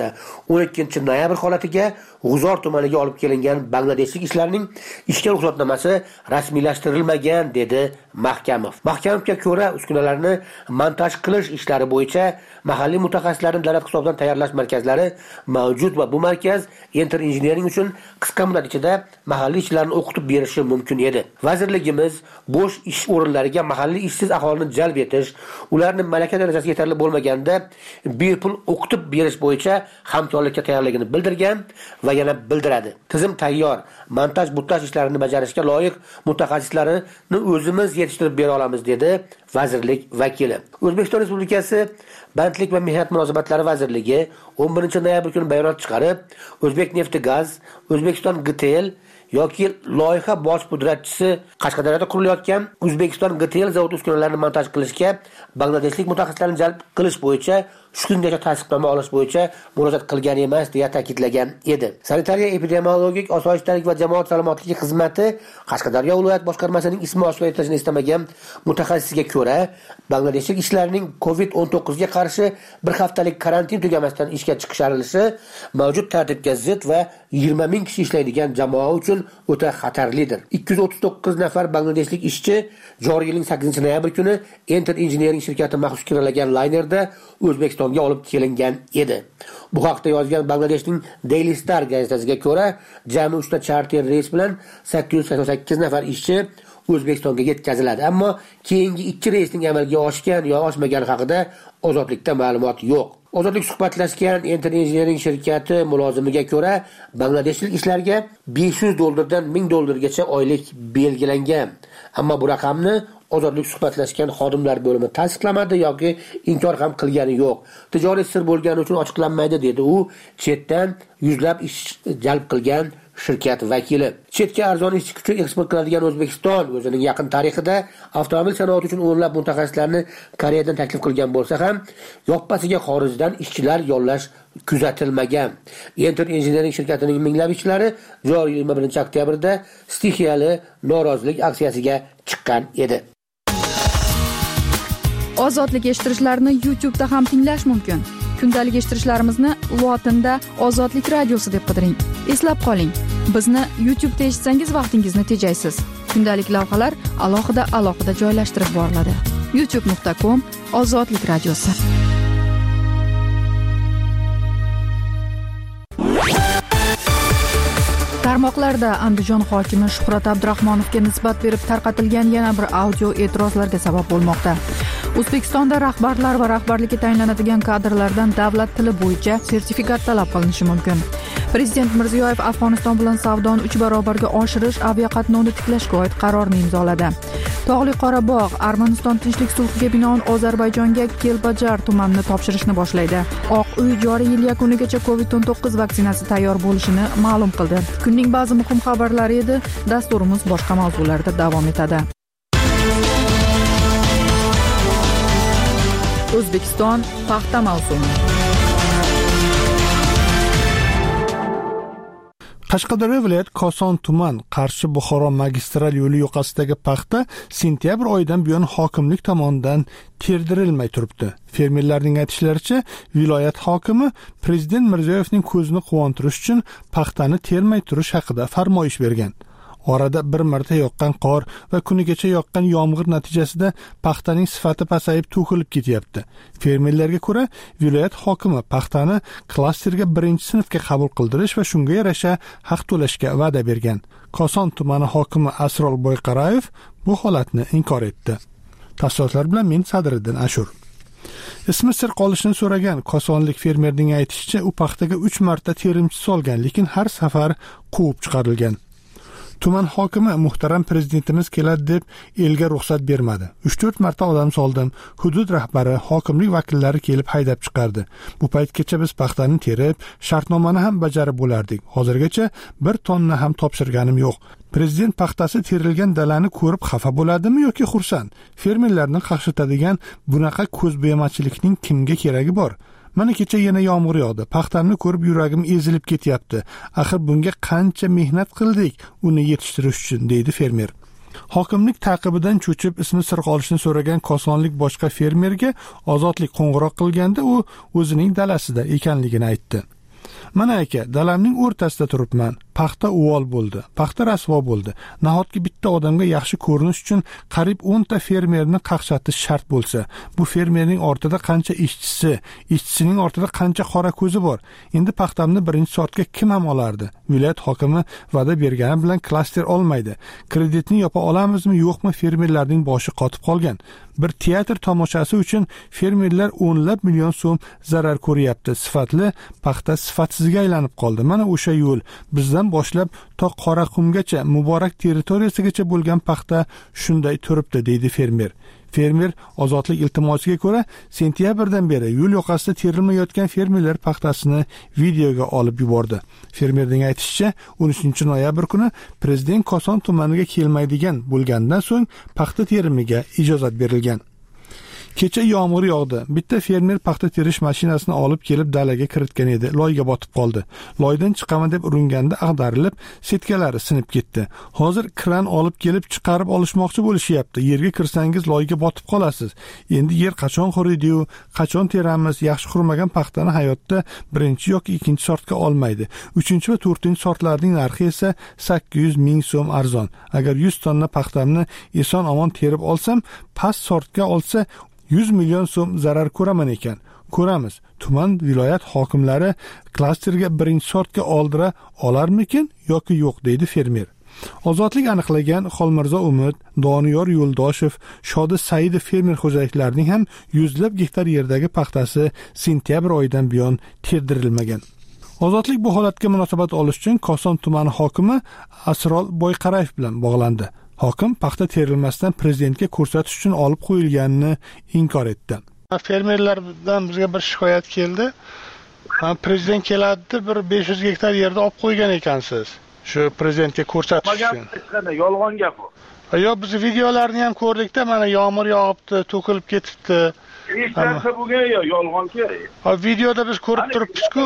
12 noyabr holatiga G'uzor tumaniga olib kelingan bangladeshlik ishlarning ishga ruxsatnomasi rasmiylashtirilmagan, dedi Mahkamov. Mahkamovga ko'ra, uskunalarni montaj qilish ishlari bo'yicha mahalliy mutaxassislarni davlat hisobidan tayyorlash markazlari mavjud va bu markaz Enter Engineering uchun qisqa muddat ichida mahalliy ishchilarni o'qitib berishi mumkin edi. Vazirligimiz bo'sh ish o'rinlariga mahalliy ishsiz aholini jalb etish, ularni malaka darajasi yetarli bo'lmaganda bepul o'qitib berish bo'yicha hamkorlikka tayyorligini bildirgan va yana bildiradi. Tizim tayyor, montaj montaj ishlarini bajarishga loyiq mutaxassislarini o'zimiz yetishtirib bera olamiz, dedi vazirlik vakili. O'zbekiston Respublikasi Bandlik va mehnat munosabatlari vazirligi 11 noyabr kuni bayonot chiqarib, O'zbek nefti gaz, O'zbekiston GTL yoki loyiha bosh pudratchisi Qashqadaryoda qurilayotgan O'zbekiston GTL zavodi uskunalarini montaj qilishga bangladeshlik mutaxassislarni jalb qilish bo'yicha shu kungacha tasdiqnoma olish bo'yicha murojaat qilgan emas, deya ta'kidlagan edi. Sanitariya epidemiologik osoyishtalik va jamoat salomatligi xizmati Qashqadaryo viloyat boshqarmasining ismi oshkor etilishini istamagan mutaxassisga ko'ra, bangladeshlik ishlarning COVID-19 ga qarshi bir haftalik karantin tugamasdan ishga chiqisharishi mavjud tartibga zid va 20 ming kishi ishlaydigan jamoa uchun o'ta xatarlidir. 239 nafar bangladeshlik ishchi joriy yilning 8 noyabr kuni Enter Engineering shirkati maxsus kiralagan laynerda O'zbekistonga olib kelingan edi. Bu haqda yozgan Bangladeshning Daily Star gazetasiga ko'ra, jami 3 ta charter reys bilan 888 nafar ishchi O'zbekistonga yetkaziladi, ammo keyingi 2 reysning amalga oshgan yo oshmagani haqida Ozodlikda ma'lumot yo'q. Ozodlik suhbatlashgan Enter Engineering shirkati mulozimiga ko'ra, bangladeshlik ishlarga $500 dan $1000 oylik belgilangan, ammo bu raqamni Ozodlik suhbatlashgan xodimlar bo'limi tasdiqlamadi yoki inkor ham qilgani yo'q. Tijoriy sir bo'lgani uchun ochiqlanmaydi, dedi u chetdan yuzlab ish jalb qilgan shirkat vakili. Chetga arzon ishchi kuchi eksport qiladigan O'zbekiston o'zining yaqin tarixida avtomobil sanoati uchun o'nlab mutaxassislarni Koreyadan taklif qilgan bo'lsa ham, yoppasiga xorijdan ishchilar yollash kuzatilmagan. Enter Engineering shirkatining minglab ishchilari joriy 21 oktyabrda stixiyali norozilik aksiyasiga chiqqan edi. Ozodlik eshittirishlarni YouTube da ham tinglash mumkin. Kundalik eshittirishlarimizni lotinda Ozodlik radiosi deb qidiring. Eslab qoling, bizni YouTube da eshitsangiz vaqtingizni tejaysiz. Kundalik lavhalar alohida joylashtirib boriladi. youtube.com ozodlik radiosi. Tarmoqlarda Andijon hokimi Shuhrat Abdurahmonovga nisbat berib tarqatilgan yana bir audio e'tirozlarga sabab bo'lmoqda. O'zbekistonda rahbarlar va rahbarlikka tayinlanadigan kadrlardan davlat tili bo'yicha sertifikat talab qilinishi mumkin. Prezident Mirziyoyev Afg'oniston bilan savdoni 3 barobarga oshirish aviaqatnovni tiklashga oid qarorni imzoladi. Tog'li Qorabog' Armaniston tinchlik sulhiga binoan Ozarbayjonga Kelbajar tumanini topshirishni boshlaydi. Oq uy joriy yil yakunigacha COVID-19 vaksinasi tayyor bo'lishini ma'lum qildi. Kunning ba'zi muhim xabarlari edi. Dasturimiz boshqa mavzularda davom etadi. O'zbekiston paxta mavsumi. Qashqadaryo viloyat Koson tuman Qarshi-Buxoro magistral yo'li yoqasidagi paxta sentyabr oyidan buyon hokimlik tomonidan terdirilmay turibdi. Fermerlarning aytishlaricha, viloyat hokimi Prezident Mirziyoyevning ko'zini quvontirish uchun paxtani termay turish haqida farmoyish bergan. Orada bir marta yoqqan qor va kunigacha yoqqan yomg'ir natijasida paxtaning sifati pasayib to'kilib ketyapti. Fermerlarga ko'ra, viloyat hokimi paxtani klasterga 1-sinfga qabul qildirish va shunga yarasha haq to'lashga va'da bergan. Koson tumani hokimi Asrol Boyqarayev bu holatni inkor etdi. Tafsilotlar bilan men Sadriddin Ashur. Ismi sir qolishini so'ragan kosonlik fermerning aytishicha, u paxtaga 3 marta terimchi solgan, lekin har safar quvib chiqarilgan. Tuman hokimi muhtaram prezidentimiz keladi deb elga ruxsat bermadi. 3-4 marta odam soldim. Hudud rahbari, hokimlik vakillari kelib haydab chiqardi. Bu paytgacha biz paxtani terib, shartnomani ham bajarib bo'lardik. Hozirgacha 1 tonna ham topshirganim yo'q. Prezident paxtasi terilgan dalani ko'rib xafa bo'ladimi yoki xursand? Fermerlarni qaqshatadigan bunaqa ko'zbo'yamachilikning kimga keragi bor? Mana kecha yana yomg'ir yog'di. Paxtamni ko'rib yuragim ezilib ketyapti. Axir bunga qancha mehnat qildik uni yetishtirish uchun, deydi fermer. Hokimlik taqibidan cho'chib ismi sir qolishini so'ragan kosonlik boshqa fermerga ozodlik qo'ng'iroq qilganda u o'zining dalasida ekanligini aytdi. Mana aka, dalamning o'rtasida turibman. Paxta uvol bo'ldi. Paxta rasvo bo'ldi. Nahotki bitta odamga yaxshi ko'rinish uchun qarib 10 ta fermerni qaqshatish shart bo'lsa, bu fermerning ortida qancha ishchisi, ishchisining ortida qancha qora ko'zi bor. Endi paxtamni 1-sortga kim ham olardi? Viloyat hokimi va'da bergani bilan klaster olmaydi. Kreditni yopa olamizmi, yo'qmi, fermerlarning boshi qotib qolgan. Bir teatr tomoshasi uchun fermerlar o'nlab million so'm zarar ko'ryapti. Sifatli paxta sifatsizga aylanib qoldi. Mana o'sha yo'l bizdan boshlab to Qoraqumgacha muborak territoriyasigacha bo'lgan paxta shunday turibdi, deydi fermer. Fermer ozodlik iltimosiga ko'ra, sentyabrdan beri yo'l yoqasida terilmayotgan fermerlar paxtasini videoga olib yubordi. Fermerning aytishicha, 13 noyabr kuni prezident Koson tumaniga kelmaydigan bo'lgandan so'ng paxta terimiga ijozat berilgan. Kecha yomg'ir yog'di. Bitta fermer paxta terish mashinasini olib kelib dalaga kiritgan edi. Loyga botib qoldi. Loydan chiqaman deb uringanda ag'darilib, setkalari sinib ketdi. Hozir kran olib kelib chiqarib olishmoqchi bo'lishyapti. Yerga kirsangiz loyga botib qolasiz. Endi yer qachon quriydi-yu, qachon teramiz? Yaxshi qurmagan paxtani hayotda 1 yoki 2 sortga olmaydi. 3 va 4 sortlarning narxi esa 800 ming so'm arzon. Agar 100 tonna paxtamni eson-omon terib olsam, past sortga olsa 100 million so'm zarar ko'raman ekan. Ko'ramiz. Tuman viloyat hokimlari klasterga 1-sortga oldira olarmikin yoki yo'q, deydi fermer. Ozodlik aniqlagan Xolmirzo Umid, Doniyor Yo'ldoshev, Shodi Saidov fermer xo'jaliklarining ham yuzlab gektar yerdagi paxtasi sentyabr oyidan buyon terdirilmagan. Ozodlik bu holatga munosabat olish uchun Koson tumani hokimi Asrol Boyqarayev bilan bog'landi. Hokim paxta terilmasdan prezidentga ko'rsatish uchun olib qo'yilganini inkor etdi. Fermerlardan bizga bir shikoyat keldi. Prezident keladi, bir 500 gektar yerda olib qo'ygan ekansiz. Shu prezidentga ko'rsatish uchun. Yolg'on gap bu. Yo'q, biz videolarni ham ko'rdik-da, mana yomg'ir yog'ibdi, to'kilib ketibdi. Hech narsa bo'lgan yo'q, yolg'on kerak. Videoda biz ko'rib turibmiz-ku.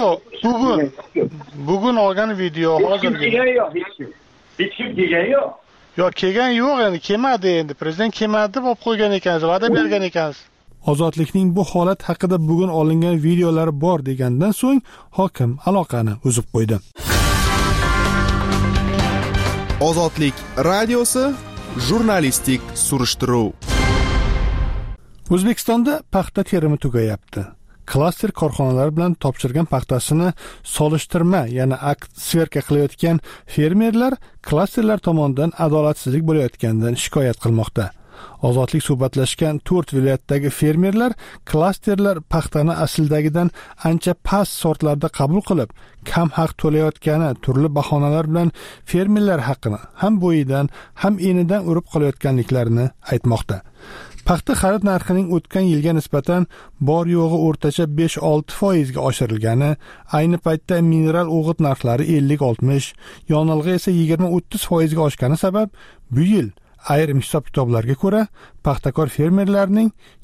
Bugun olgan video hozir. Hech kim kelgan yo'q. Yo'q, kelgan yo'q, endi kelmadi endi. Prezident kelmadi deb olib qo'ygan ekansiz, va'da bergan ekansiz. Ozodlikning bu holat haqida bugun olingan videolari bor degandan so'ng hokim aloqani uzib qo'ydi. Ozodlik radiosi jurnalistik surishtiruv. O'zbekistonda paxta terimi tugayapti. Klaster korxonalari bilan topshirgan paxtasini solishtirma, ya'ni akt sverka qilayotgan fermerlar klasterlar tomonidan adolatsizlik bo'layotganidan shikoyat qilmoqda. Ozodlik suhbatlashgan 4 viloyatdagi fermerlar klasterlar paxtani aslidagidan ancha past sortlarda qabul qilib, kam haq to'layotgani, turli bahonalar bilan fermerlar haqqini ham bo'yidan, ham enidan urib qolayotganliklarini aytmoqda. Paxta xarid narxining o'tgan yilga nisbatan bor yo'g'i o'rtacha 5-6% ga oshirilgani, ayni paytda mineral o'g'it narxlari 50-60, yonilg'i esa 20-30% ga oshgani sabab bu yil ayrim hisob-kitoblarga ko'ra paxtakor fermerlarning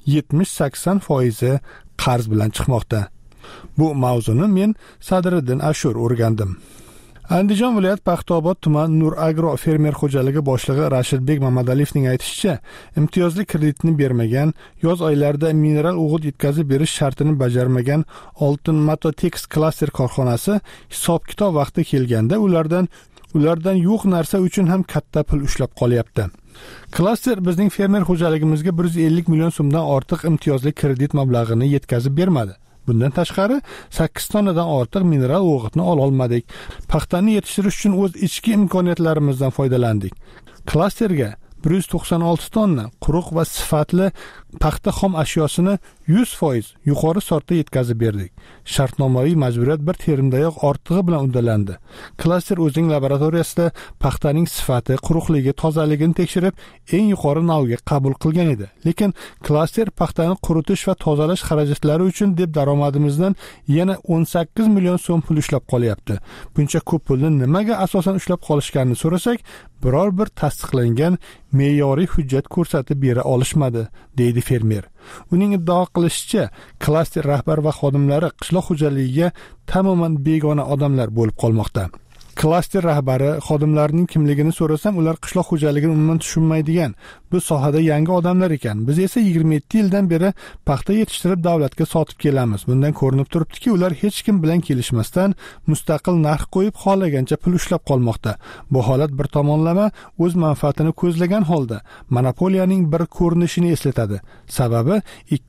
70-80% qarz bilan chiqmoqda. Bu mavzuni men Sadriddin Ashur o'rgandim. Andijon viloyat Paxtaobod tuman Nur Agro fermer xo'jaligi boshlig'i Rashidbek Mamadaliyevning aytishicha, imtiyozli kreditni bermagan, yoz oylarida mineral o'g'it yetkazib berish shartini bajarmagan Oltin Matotex klaster korxonasi hisob-kitob vaqti kelganda ulardan yo'q narsa uchun ham katta pul ushlab qolyapti. Klaster bizning fermer xo'jaligimizga 150 million so'mdan ortiq imtiyozli kredit mablag'ini yetkazib bermadi. Bundan tashqari 8 tonnadan ortiq mineral o'g'itni ola olmadik. Paxtani yetishtirish uchun o'z ichki imkoniyatlarimizdan foydalandik. Klasterga 196 tonna quruq va sifatli paxta xom ashyosini 100% yuqori sortda yetkazib berdik. Shartnomaviy majburiyat bir terimdayoq ortig'i bilan uddalandi. Klaster o'zining laboratoriyasida paxtaning sifati, quruqligi, tozaligini tekshirib, eng yuqori navga qabul qilgan edi. Lekin klaster paxtani quritish va tozalash xarajatlari uchun deb daromadimizdan yana 18 million so'm pul ushlab qolyapti. Buncha ko'p pulni nimaga asosan ushlab qolishganini so'rasak, biror bir tasdiqlangan me'yoriy hujjat ko'rsatib bera olishmadi, deydi fermer. Uning iddao qilishicha, klaster rahbar va xodimlari qishloq xo'jaligiga tamoman begona odamlar bo'lib qolmoqda. Klaster rahbari, xodimlarining kimligini so'rasam, ular qishloq xo'jaligini umuman tushunmaydigan, bu sohada yangi odamlar ekan. Biz esa 27 yildan beri paxta yetishtirib davlatga sotib kelamiz. Bundan ko'rinib turibdiki, ular hech kim bilan kelishmasdan mustaqil narx qo'yib, xohlagancha pul ushlab qolmoqda. Bu holat bir tomonlama o'z manfaatini ko'zlagan holda monopoliyaning bir ko'rinishini eslatadi. Sababi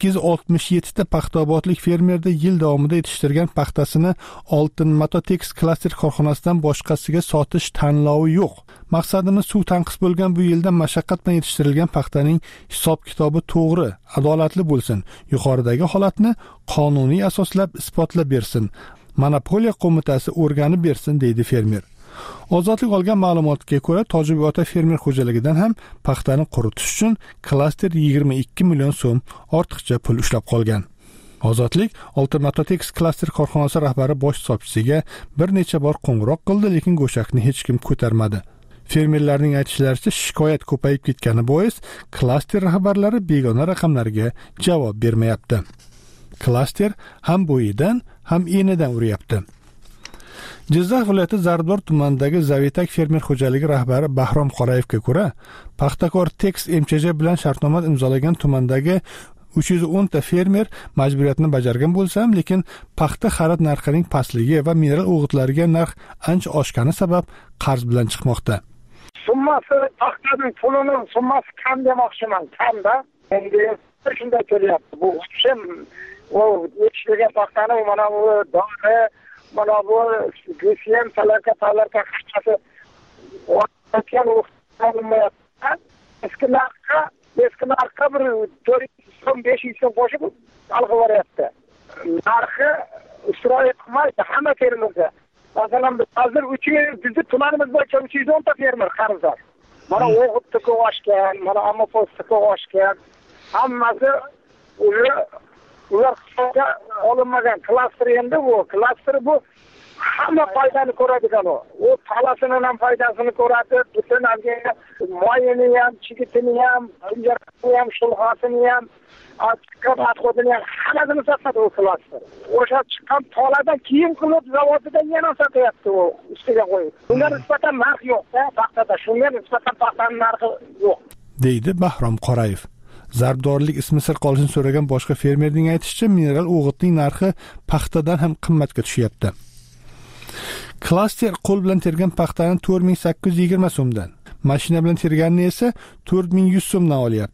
267 ta paxtaobodlik fermerda yil davomida yetishtirgan paxtasini Oltin Matotex klaster korxonasidan boshqasiga sotish tanlovi yo'q. Maqsadimiz suv tanqis bo'lgan bu yilda mashaqqat bilan yetishtirilgan paxtaning hisob-kitobi to'g'ri, adolatli bo'lsin. Yuqoridagi holatni qonuniy asoslab isbotlab bersin. Monopoliya qo'mitasi o'rganib bersin, deydi fermer. Ozodlik olgan ma'lumotga ko'ra, Tojibota fermer xo'jaligidan ham paxtani quritish uchun klaster 22 million so'm ortiqcha pul ushlab qolgan. Ozodlik Oltin Matotex klaster korxonasi rahbari bosh hisobchisiga bir necha bor qo'ng'iroq qildi, lekin go'shakni hech kim ko'tarmadi. Fermerlarning aytishlaricha, shikoyat ko'payib ketgani bois klaster rahbarlari begona raqamlarga javob bermayapti. Klaster ham bo'yidan, ham enidan uryapti. Jizzax viloyati Zarbdor tumanidagi Zavitak fermer xo'jaligi rahbari Bahrom Qorayevga ko'ra, paxtakor Tex MCJ bilan shartnoma imzolagan tumandagi 310 ta fermer majburiyatni bajargan bo'lsam, lekin paxta xarid narxining pastligi va mineral o'g'itlarga narx ancha oshgani sabab qarz bilan chiqmoqda. Summasi paxtaning pulining summasi kam demoqchiman, kamda. Endi shunday kelyapti. Bu ham o yetishtirgan paxtani mana bu dori, mana bu GSM talaka qachasi o'tgan o'xshamayapti. Eski narxga bir 400-500 so'm qo'shib alg'ivoryapti. Narxi isroil qilmaydi hamma fermerga. Masalan, hozir bizni tumanimiz bo'yicha 310 ta fermer qarzdor. Mana o'g'itni ko'rishgan, mana ammoposni ko'rishgan. Hammasi ular hisobga olinmagan. Klaster endi bu. Klaster bu hamma foydani ko'radigan o. U talasini ham foydasini ko'radi, butun moyini ham, chigitini ham, pinjarasini ham, shulg'asini ham, atxodini ham hammasini sotadi u klaster. O'sha chiqqan toladan kiyim qilib zavodidan yana sotyapti u ustiga qo'yib. Bunga nisbatan narx yo'q-da, paxtada shunga nisbatan paxtaning narxi yo'q, deydi Bahrom Qorayev. Zarbdorlik ismi sir qolishini so'ragan boshqa fermerning aytishicha, mineral o'g'itning narxi paxtadan ham qimmatga tushyapti. Klaster qo'l bilan tergan paxtani 4820 so'mdan, mashina bilan terganini esa 4100 so'mdan olyapti.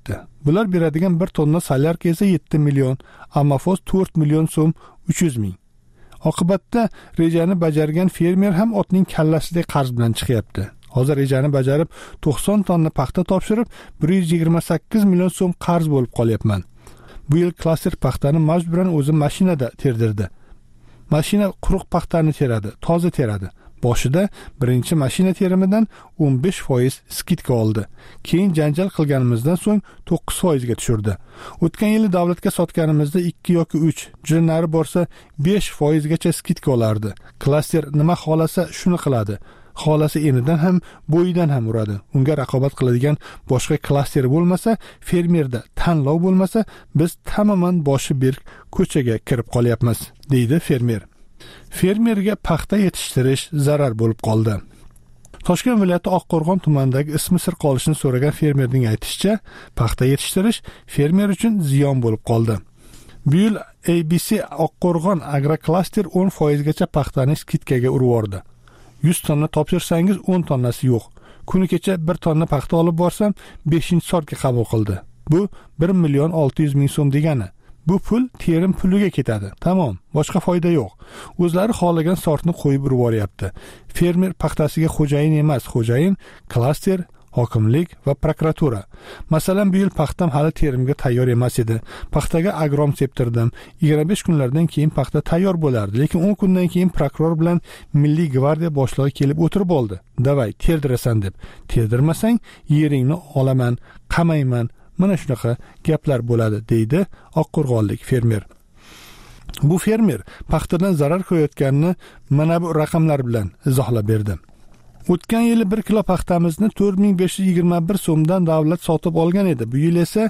Bular beradigan 1 tonna solyarka esa 7 million, ammofoz 4 million so'm 300 ming. Oqibatda rejani bajargan fermer ham otning kallasidek qarz bilan chiqyapti. Hozir rejani bajarib 90 tonna paxta topshirib 128 million so'm qarz bo'lib qolyapman. Bu yil klaster paxtani majburan o'zi mashinada terdirdi. Mashina quruq paxtani teradi, toza teradi. Boshida birinchi mashina terimidan 15% skidka oldi. Keyin janjal qilganimizdan so'ng 9% ga tushirdi. O'tgan yili davlatga sotganimizda 2 yoki 3, juda nari borsa 5% gacha skidka olardi. Klaster nima xolasa shuni qiladi. Xolasi enidan ham, bo'yidan ham uradi. Unga raqobat qiladigan boshqa klaster bo'lmasa, fermerda tanlov bo'lmasa, biz tamoman boshi berk ko'chaga kirib qolyapmiz, deydi fermer. Fermerga paxta yetishtirish zarar bo'lib qoldi. Toshkent viloyati Oqqo'rg'on tumanidagi ismi sir qolishini so'ragan fermerning aytishicha, paxta yetishtirish fermer uchun ziyon bo'lib qoldi. Bu yil ABC Oqqo'rg'on agroklaster 10% gacha paxtani skidkaga urvordi. 100 tonna topshirsangiz 10 tonnasi yo'q. Kuni kecha 1 tonna paxta olib borsam 5-soatga qabul qildi. Bu 1 million 600 ming so'm degani. Bu pul terim puliga ketadi. Tamom, boshqa foyda yo'q. O'zlari xohlagan sortni qo'yib yuboryapti. Fermer paxtasiga xo'jayin emas, xo'jayin klaster, hokimlik va prokuratura. Masalan, bu yil paxtam hali terimga tayyor emas edi. Paxtaga agrom septirdim. 25 kunlardan keyin paxta tayyor bo'lardi, lekin 10 kundan keyin prokuror bilan Milliy gvardiya boshlig'i kelib o'tirib oldi. Davay, terdirasan deb. Terdirmasang, yeringni olaman, qamayman. Mana shunaqa gaplar bo'ladi, deydi Oqqo'rg'onlik fermer. Bu fermer paxtadan zarar ko'rayotganini mana bu raqamlar bilan izohlab berdi. O'tgan yili 1 kilo paxtamizni 4521 so'mdan davlat sotib olgan edi. Bu yil esa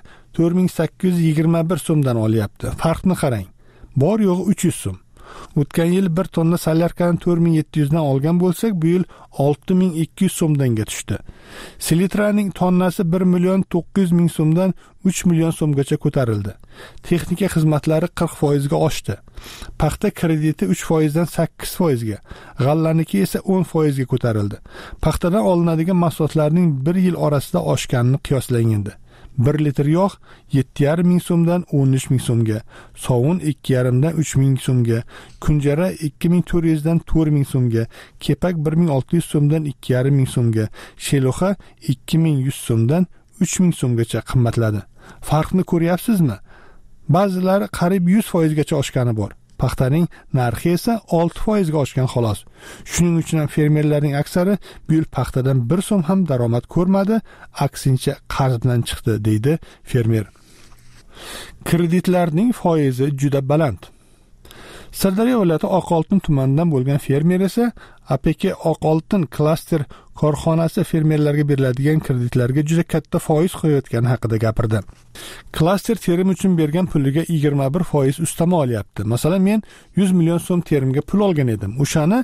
4821 so'mdan olyapti. Farqni qarang. Bor yo'g'i 300 so'm. O'tgan yil 1 tonna solyarkani 4700 dan olgan bo'lsak, bu yil 6200 so'mdanga tushdi. Selitraning tonnasi 1 million 900 ming so'mdan 3 million so'mgacha ko'tarildi. Texnika xizmatlari 40% ga oshdi. Paxta krediti 3% dan 8% ga, g'allaniki esa 10% ga ko'tarildi. Paxtadan olinadigan mahsulotlarning 1 yil orasida oshganini qiyoslanganda 1 litr yog' 7,5 ming so'mdan 13 ming so'mga, sovun 2,5 dan 3 ming so'mga, kunjara 2400 dan 4 ming so'mga, kepak 1600 so'mdan 2,5 ming so'mga, sheluxa 2100 so'mdan 3 ming so'mgacha qimmatladi. Farqni ko'ryapsizmi? Ba'zilari qariyb 100% gacha oshgani bor. Paxtaning narxi esa 6% ga oshgan xolos. Shuning uchun ham fermerlarning aksari bu yil paxtadan 1 so'm ham daromad ko'rmadi, aksincha qarz bilan chiqdi, deydi fermer. Kreditlarning foizi juda baland. Sirdaryo viloyati Oqoltin tumanidan bo'lgan fermer esa APK Oqoltin klaster korxonasi fermerlarga beriladigan kreditlarga juda katta foiz qo'yayotgani haqida gapirdi. Klaster terim uchun bergan puliga 21% ustama olyapti. Masalan, men 100 million so'm terimga pul olgan edim. O'shani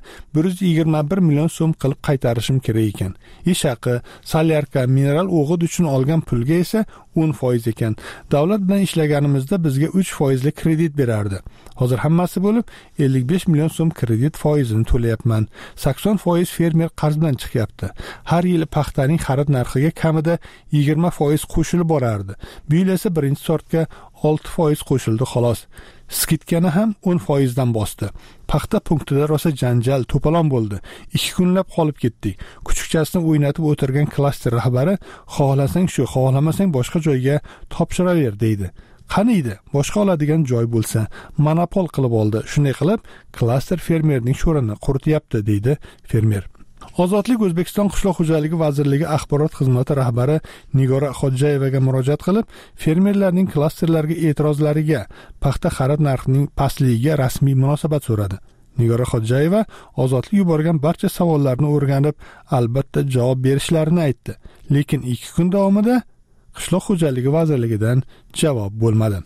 121 million so'm qilib qaytarishim kerak ekan. Ish haqi, solyarka, mineral o'g'it uchun olgan pulga esa 10% ekan. Davlat bilan ishlaganimizda bizga 3% li kredit berardi. Hozir hammasi bo'lib 55 million so'm kredit foizini to'layapman. 80% fermer qarz bilan chiqyapti. Har yili paxtaning xarid narxiga kamida 20% qo'shilib borardi. Bu yil esa birinchi sortga 6% qo'shildi xolos. Skidkani ham 10% dan bosdi. Paxta punktida rosa janjal, to'polon bo'ldi. 2 kunlab qolib ketdik. Kuchukchasini o'ynatib o'tirgan klaster rahbari xohlasang shu, xohlamasang boshqa joyga topshiraver, deydi. Qaniydi, boshqa oladigan joy bo'lsa, monopol qilib oldi. Shunday qilib, klaster fermerning sho'rini qurityapti, deydi fermer. Ozodlik O'zbekiston Qishloq xo'jaligi vazirligi axborot xizmati rahbari Nigora Xodjayevaga murojaat qilib, fermerlarning klasterlarga e'tirozlariga, paxta xarid narxining pastligiga rasmiy munosabat so'radi. Nigora Xodjayeva Ozodlik yuborgan barcha savollarni o'rganib, albatta javob berishlarini aytdi. Lekin 2 kun davomida Qishloq xo'jaligi vazirligidan javob bo'lmadi.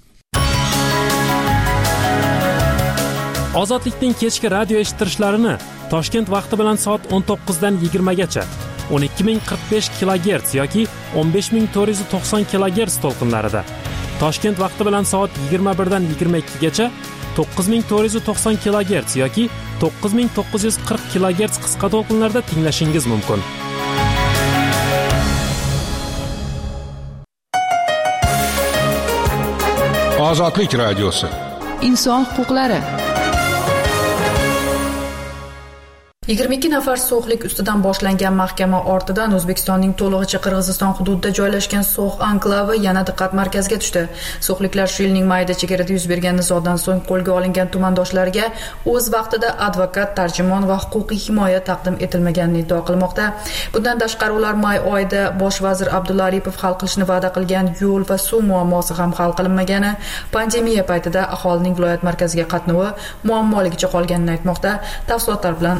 Ozodlikning kechki radio eshittirishlarini Toshkent vaqti bilan soat 19 dan 20 gacha 12045 kHz yoki 15490 kHz to'lqinlarida, Toshkent vaqti bilan soat 21 dan 22 gacha 9490 kHz yoki 9940 kHz qisqa to'lqinlarda tinglashingiz mumkin. Ozodlik radiosi. Inson huquqlari. 22 nafar so'xlik ustidan boshlangan mahkama ortidan O'zbekistonning to'lig'icha Qirg'iziston hududida joylashgan So'x anklavi yana diqqat markaziga tushdi. So'xliklar shu yilning mayida chegarada yuz bergan nizodan so'ng qo'lga olingan tumandoshlariga o'z vaqtida advokat, tarjimon va huquqiy himoya taqdim etilmaganini iddao qilmoqda. Bundan tashqari ular may oyida bosh vazir Abdulla Aripov hal qilishni va'da qilgan yo'l va suv muammosi ham hal qilinmagani, pandemiya paytida aholining viloyat markaziga qatnovi muammoligicha qolganini aytmoqda. Tafsilotlar bilan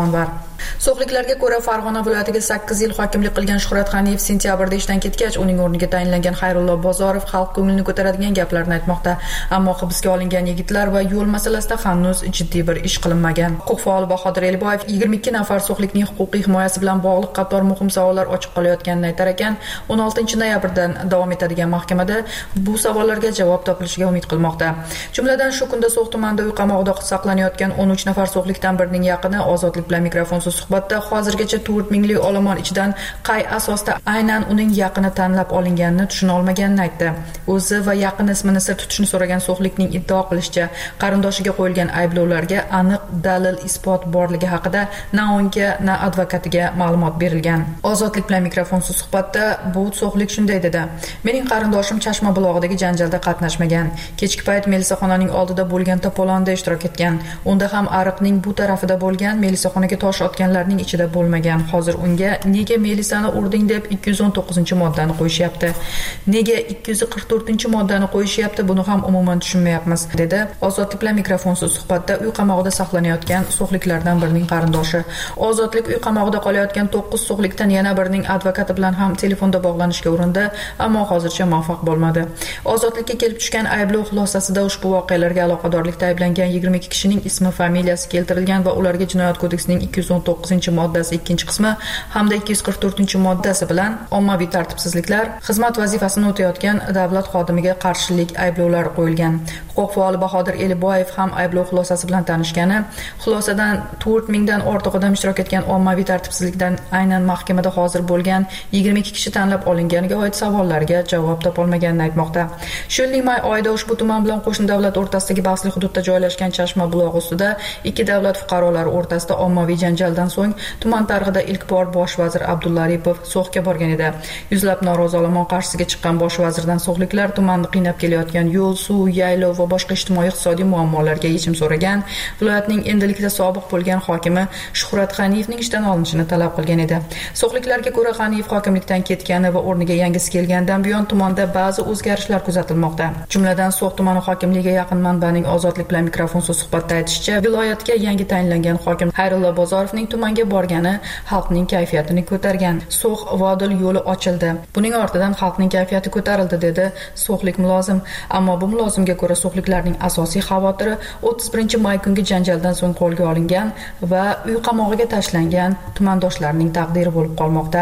So'xliklarga ko'ra Farg'ona viloyatiga 8 yil hokimlik qilgan Shuhrat G'aniyev sentyabrda ishdan ketgach, uning o'rniga tayinlangan Xayrullo Bozorov xalq ko'nglini ko'taradigan gaplarni aytmoqda. Ammo hibsga olingan yigitlar va yo'l masalasida hanuz jiddiy bir ish qilinmagan. Huquq faoli Bahodir Eliboyev 22 nafar so'xlikning huquqiy himoyasi bilan bog'liq qator muhim savollar ochiq qolayotganini aytar ekan. 16 noyabrdan davom etadigan mahkamada bu savollarga javob topilishiga umid qilmoqda. Jumladan shu kunda So'x tumanida uy qamoqida saqlanayotgan 13 nafar so'xlikdan birining yaqini Ozodlik bilan mikrofonsiz suhbatda hozirgacha 4 minglik olomon ichidan qay asosda aynan uning yaqini tanlab olinganini tushuna olmaganini aytdi. O'zi va yaqin ismini sir tutishni so'ragan so'xlikning iddao qilishicha, qarindoshiga qo'yilgan ayblovlarga aniq dalil isbot borligi haqida na unga, na advokatiga ma'lumot berilgan. Ozodlik bilan mikrofonsiz suhbatda bu so'xlik shunday dedi: "Mening qarindoshim Chashma bulog'idagi janjalda qatnashmagan. Kechki payt melisaxonaning oldida bo'lgan to'polonda ishtirok etgan. Unda ham ariqning bu tarafida bo'lgan, melisaxonaga tosh otganlarning ichida bo'lmagan. Hozir unga nega melisani urding deb 219-moddani qo'yishyapti. Nega 244-moddani qo'yishyapti, buni ham umuman tushunmayapmiz", dedi Ozodlik bilan mikrofonsiz suhbatda uy qamog'ida saqlanayotgan so'xliklardan birining qarindoshi. Ozodlik uy qamog'ida qolayotgan 9 so'xlikdan yana birining advokati bilan ham telefonda bog'lanishga urindi, ammo hozircha muvaffaq bo'lmadi. Ozodlikka kelib tushgan ayblov xulosasida ushbu voqealarga aloqadorlikda ayblangan 22 kishining ismi, familiyasi keltirilgan va ularga Jinoyat kodeksining 219-moddasi 2-qismi hamda 244-moddasi bilan ommaviy tartibsizliklar, xizmat vazifasini o'tayotgan davlat xodimiga qarshilik ayblovlari qo'yilgan. Huquq faoli Bahodir Eliboyev ham ayblov xulosasi bilan tanishgani, xulosadan 4 mingdan ortiq odam ishtirok etgan ommaviy tartibsizlikdan aynan mahkamada hozir bo'lgan 22 kishi tanlab olinganiga oid savollarga javob topolmaganini aytmoqda. Shu yilning may oyida ushbu tuman bilan qo'shni davlat o'rtasidagi bahsli hududda joylashgan Chashma bulog'i ustida ikki davlat fuqarolari o'rtasida ommaviy janjaldan so'ng tuman tarixida ilk bor bosh vazir Abdulla Aripov So'xga borgan edi. Yuzlab norozi olomon qarshisiga chiqqan bosh vazirdan so'xliklar tumanni qiynab kelayotgan yo'l, suv, yaylov va boshqa ijtimoiy-iqtisodiy muammolarga yechim so'ragan. Viloyatning endilikda sobiq bo'lgan hokimi Shuhrat G'aniyevning ishdan olinishini talab qilgan edi. So'xliklarga ko'ra G'aniyev hokimlikdan ketgani va o'rniga yangisi kelgandan buyon tumanda ba'zi o'zgarishlar kuzatilmoqda. Jumladan So'x tumani hokimligiga yaqin manbaning Ozodlik bilan mikrofonsiz suhbatda aytishicha, viloyatga yangi tayinlangan hokim Xayrullo Bozorovning tumanga borgani xalqning kayfiyatini ko'targan. So'x Vodil yo'li ochildi. Buning ortidan xalqning kayfiyati ko'tarildi, dedi so'xlik mulozim. Ammo bu mulozimga ko'ra so'xliklarning asosiy xavotiri 31-may kungi janjaldan so'ng qo'lga olingan va uy qamog'iga tashlangan tumandoshlarning taqdiri bo'lib qolmoqda.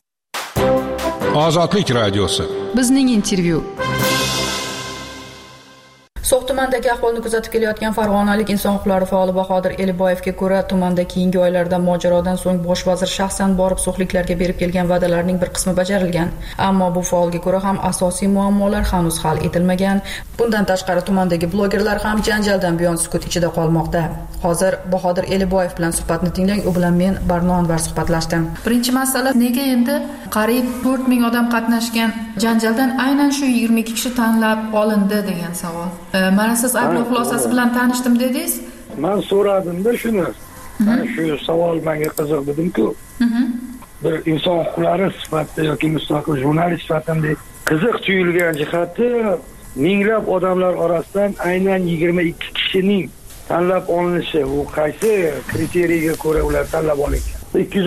Ozodlik radiosi. Bizning intervyu. So'x tumanidagi ahvolni kuzatib kelayotgan farg'onalik inson huquqlari faoli Bahodir Eliboyevga ko'ra, tumanda keyingi oylarda mojarodan so'ng bosh vazir shaxsan borib so'xliklarga berib kelgan va'dalarning bir qismi bajarilgan. Ammo bu faolga ko'ra ham asosiy muammolar hanuz hal etilmagan. Bundan tashqari tumandagi blogerlar ham janjaldan buyon sukut ichida qolmoqda. Hozir Bahodir Eliboyev bilan suhbatni tinglang, u bilan men Barno Anvar suhbatlashdim. Birinchi masala, nega endi qariyb 4 ming odam qatnashgan janjaldan aynan shu 22 kishi tanlab olindi degan savol. Mana siz ayblov xulosasi bilan tanishdim dedingiz. Men so'radim-da shuni. Shu savol menga qiziq dedim-ku. Bir inson huquqlari sifatida yoki mustaqil jurnalist sifatida qiziq tuyulgan jihati, minglab odamlar orasidan aynan 22 kishining tanlab olinishi, u qaysi kriteriyaga ko'ra ular tanlab olingan?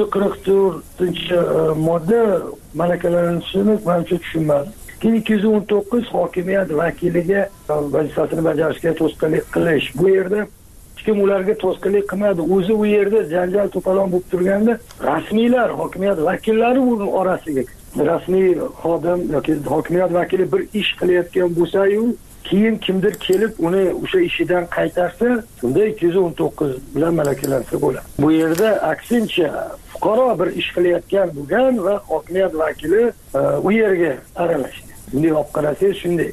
244-modda malakalanishini men tushunmadim. 219 hokimiyat vakiliga vazifasini bajarishga to'sqinlik qilish. Bu yerda hech kim ularga to'sqinlik qilmadi. O'zi u yerda janjal to'polon bo'lib turganda rasmiylar, hokimiyat vakillari uning orasiga, rasmiy xodim yoki hokimiyat vakili bir ish qilayotgan bo'lsa-yu, keyin kimdir kelib uni o'sha ishidan qaytarsa, unda 219 bilan malakalansa bo'ladi. Bu yerda aksincha fuqaro bir ish qilayotgan bo'lgan va hokimiyat vakili u yerga aralashgan. Bunday olib qarasangiz shunday.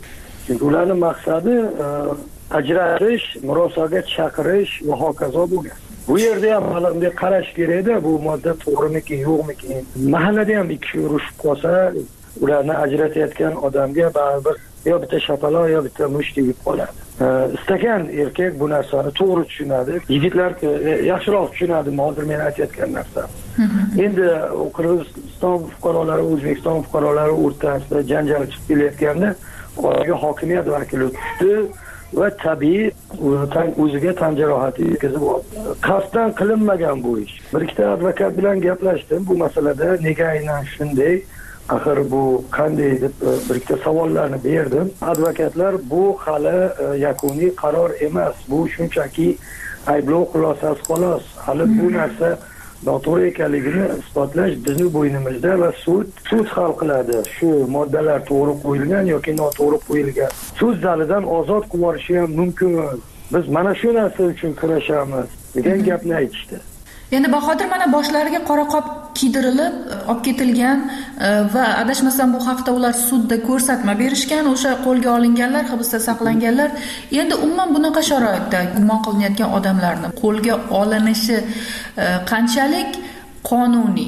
Chunki ularning maqsadi ajratish, murosaga chaqirish va hokazo bo'lgan. Bu yerda ham hali bunday qarash kerak-da, bu modda to'g'rimikin, yo'qmikin. Mahallada ham ikki kishi urushib qolsa, ularni ajratayotgan odamga baribir yo bitta shapaloq yo bitta musht tegib qoladi. Istagan erkak bu narsani to'g'ri tushunadi. Yigitlar yaxshiroq tushunadi, hozir men aytayotgan narsam. Endi Qirg'iziston fuqarolari, O'zbekiston fuqarolari o'rtasida janjal chiqib kelayotganda, oraga hokimiyat vakili tushdi va tabiiy o'ziga tan jarohati yetkazib oldi. Qasddan qilinmagan bu ish. Bir ikkita advokat bilan gaplashdim bu masalada, nega aynan shunday, axir bu qanday deb bir ikkita savollarni berdim. Advokatlar bu hali yakuniy qaror emas, bu shunchaki ayblov xulosasi xolos. Hali bu narsa noto'g'ri ekanligini isbotlash bizning bo'ynimizda va sud hal qiladi. Shu moddalar to'g'ri qo'yilgan yoki noto'g'ri qo'yilgan. Sud zalidan ozod qilib yuborishi ham mumkin. Biz mana shu narsa uchun kurashamiz degan gapni aytishdi. Endi Bahodir mana boshlariga qora qop kiydirilib olib ketilgan va adashmasam bu haqda ular sudda ko'rsatma berishgan, o'sha qo'lga olinganlar, hibsda saqlanganlar. Endi umuman bunaqa sharoitda gumon qilinayotgan odamlarning qo'lga olinishi qanchalik qonuniy?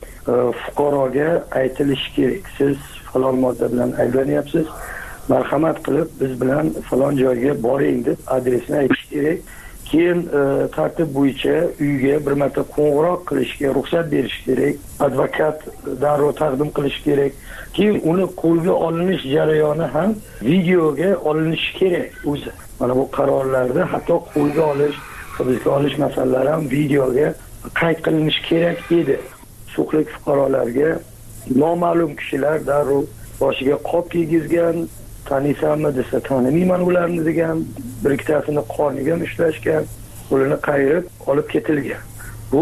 Fuqaroga aytilishi kerak, siz falon modda bilan ayblanyapsiz, marhamat qilib biz bilan falon joyga boring deb adresini aytish kerak. Keyin tartib bo'yicha uyga bir marta qo'ng'iroq qilishga ruxsat berish kerak, advokat darrov taqdim qilish kerak. Keyin uni qo'lga olinish jarayoni ham videoga olinishi kerak o'zi. Mana bu qarorlarda hatto qo'lga olish, hibsga olish masalalari ham videoga qayd qilinishi kerak edi. Suqlik fuqarolarga noma'lum kishilar darrov boshiga qop kiygizgan, taniysanmi desa tanimayman ularni degan, bir ikkitasini qorniga ushlashgan, qo'lini qayirib olib ketilgan. Bu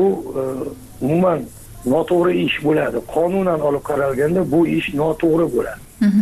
umuman noto'g'ri ish bo'ladi. Qonunan olib qaralganda bu ish noto'g'ri bo'ladi.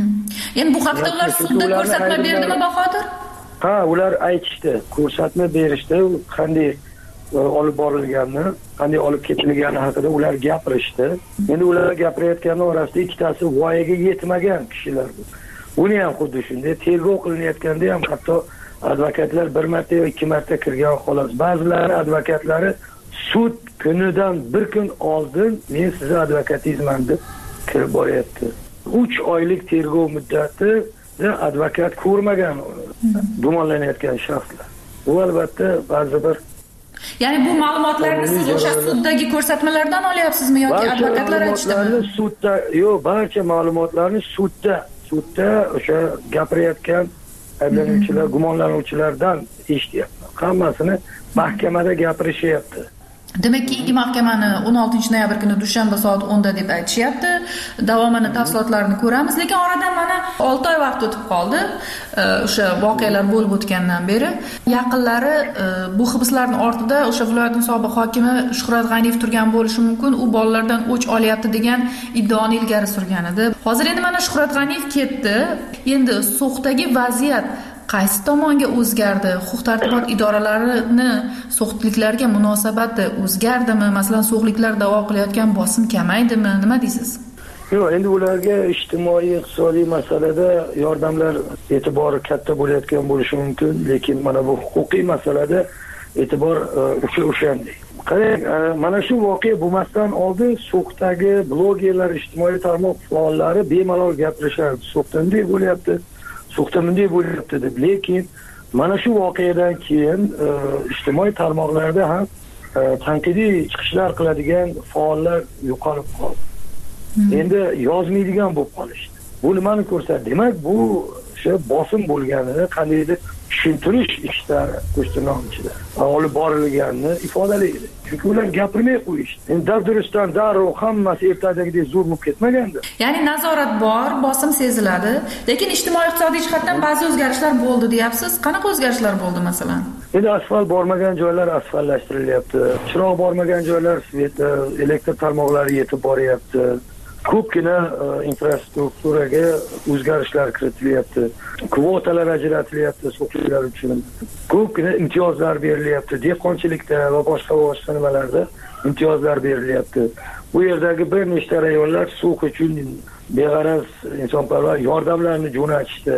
Endi bu haqda ular sudda ko'rsatma berdimi Bahodir? Ha, ular aytishdi, ko'rsatma berishdi, qanday olib borilganini, qanday olib ketilgani haqida ular gapirishdi. Endi ular gapirayotganlar orasida ikkitasi voyaga yetmagan kishilar. Uni ham xuddi shunday tergov qilinayotganda ham hatto advokatlar bir marta yoki ikki marta kirgan xolos. Ba'zilari advokatlari sud kunidan bir kun oldin men sizni advokatingizman deb kirib boryapti. 3 oylik tergov muddatida advokat ko'rmagan gumonlanayotgan shaxslar. Bu albatta ba'zi bir Ya'ni bu ma'lumotlarni siz o'sha suddagi ko'rsatmalardan olyapsizmi yoki advokatlar aytishdimi? Sudda, yo'q, barcha ma'lumotlarni sudda o'sha gapirayotgan ayblanuvchilar, gumonlanuvchilardan eshityapman. Hammasini mahkamada gapirishyapti. Demak, keyingi mahkamani 16 noyabr kuni dushanba soat 10 da deb aytishyapti. Davomini tafsilotlarini ko'ramiz, lekin oradan mana 6 oy vaqt o'tib qoldi. O'sha voqealar bo'lib o'tgandan beri yaqinlari bu hibslarning ortida o'sha viloyatning sobiq hokimi Shuhrat G'aniyev turgan bo'lishi mumkin. U bolalardan o'ch olyapti degan iddaoni ilgari surgan edi. Hozir endi mana Shuhrat G'aniyev ketdi. Endi So'xdagi vaziyat qaysi tomonga o'zgardi? Huquq-tartibot idoralarini so'xliklarga munosabati o'zgardimi? Masalan, so'xliklar da'vo qilayotgan bosim kamaydimi? Nima deysiz? Yo'q, endi ularga ijtimoiy, iqtisodiy masalada yordamlar e'tibori katta bo'layotgan bo'lishi mumkin, lekin mana bu huquqiy masalada e'tibor o'shanday. Qarang, mana shu voqea bo'lmasdan oldin So'xdagi blogerlar, ijtimoiy tarmoq faollari bemalol gapirishardi. So'xda bunday bo'lyapti, So'xda bunday bo'lyapti deb. Lekin mana shu voqeadan keyin ijtimoiy tarmoqlarda ham tanqidiy chiqishlar qiladigan faollar yo'qolib qoldi. Endi yozmaydigan bo'lib qolishdi. Bu nimani ko'rsatadi? Demak, bu o'sha bosim bo'lganini qandaydir tushuntirish ishlari qo'shtirnoqchilar olib borilganini ifodalaydi. Chunki ular gapirmay qo'yishdi. Endi dabdurustdan darrov hammasi ertadagidek zo'r bo'lib ketmagandi. Ya'ni nazorat bor, bosim seziladi, lekin ijtimoiy-iqtisodiy jihatdan ba'zi o'zgarishlar bo'ldi deyapsiz. Qanaqa o'zgarishlar bo'ldi masalan? Endi asfalt bormagan joylar asfaltlashtiryapti. Chiroq bormagan joylar elektr tarmoqlari yetib boryapti. Ko'pgina infrastrukturaga o'zgarishlar kiritilyapti. Kvotalar ajratilyapti so'qchilar uchun. Ko'pgina imtiyozlar berilyapti. Dehqonchilikda va boshqa nimalarda imtiyozlar berilyapti. Bu yerdagi bir nechta rayonlar suv uchun beg'araz insonparvar yordamlarni jo'natishdi.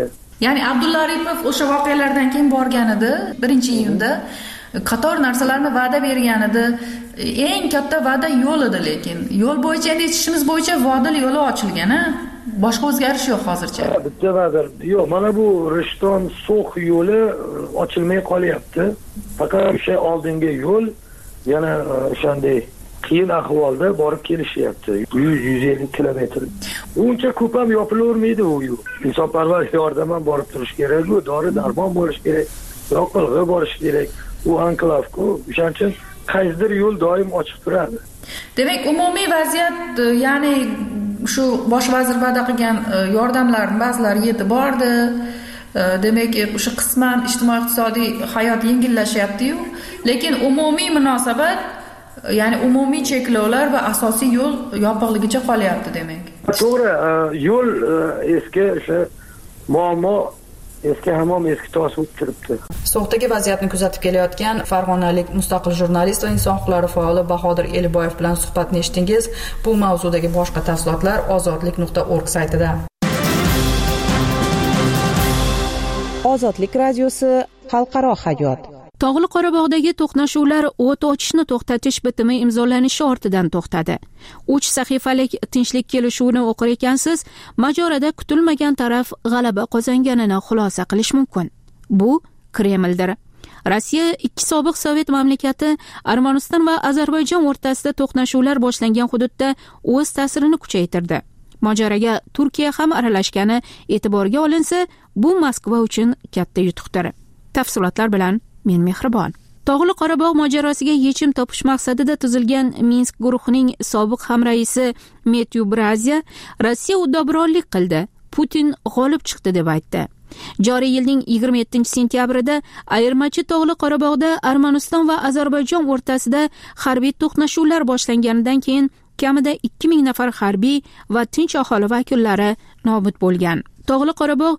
Ya'ni Abdulla Aripov o'sha voqealardan keyin borgan edi 1-iyunda. Qator narsalarni va'da bergan edi. Eng katta va'da yo'l edi, lekin yo'l bo'yicha endi eshitishimiz bo'yicha Vodil yo'li ochilgan-a? Boshqa o'zgarish yo'q hozircha. Bitta va'da. Yo'q, mana bu Rishton So'x yo'li ochilmay qolyapti. Faqat o'sha oldingi yo'l yana o'shanday qiyin ahvolda borib kelishyapti. 100-150 kilometr. Uncha ko'p ham yopilavermaydi u yo'l. Insonparvar yordam ham borib turish kerak, u dori-darmon bo'lish kerak, yoqilg'i borish kerak. U anklavku, o'shaning uchun qaysidir yo'l doim ochiq turadi. Demak, umumiy vaziyat, ya'ni shu bosh vazir va'da qilgan yordamlarning ba'zilari yetib bordi. Demak, o'sha qisman ijtimoiy-iqtisodiy hayot yengillashyapti-yu, lekin umumiy munosabat, ya'ni umumiy cheklovlar va asosiy yo'l yopiqligicha qolyapti demak. To'g'ri, yo'l eski o'sha muammo eski hamon eski tos bo'lib turibdi. So'xdagi vaziyatni kuzatib kelayotgan farg'onalik mustaqil jurnalist va inson huquqlari faoli Bahodir Eliboyev bilan suhbatni eshitdingiz. Bu mavzudagi boshqa tafsilotlar ozodlik.org saytida. Ozodlik radiosi xalqaro hayot. Tog'li Qorabog'dagi to'qnashuvlar o't ochishni to'xtatish bitimi imzolanishi ortidan to'xtadi. 3 sahifalik tinchlik kelishuvini o'qir ekansiz, mojaroda kutilmagan taraf g'alaba qozonganini xulosa qilish mumkin. Bu Kremldir. Rossiya ikki sobiq Sovet mamlakati Armaniston va Ozarbayjon o'rtasida to'qnashuvlar boshlangan hududda o'z ta'sirini kuchaytirdi. Mojaroga Turkiya ham aralashgani e'tiborga olinsa, bu Moskva uchun katta yutuqdir. Tafsilotlar bilan men Mehribon. Tog'li Qorabog' mojarosiga yechim topish maqsadida tuzilgan Minsk guruhining sobiq hamraisi Metyu Brazya Rossiya uddaburonlik qildi, Putin g'olib chiqdi deb aytdi. Joriy yilning 27-sentyabrida ayirmachi Tog'li Qorabog'da Armaniston va Ozarbayjon o'rtasida harbiy to'qnashuvlar boshlanganidan keyin kamida 2000 nafar harbiy va tinch aholi vakillari nobud bo'lgan. Tog'li Qorabog'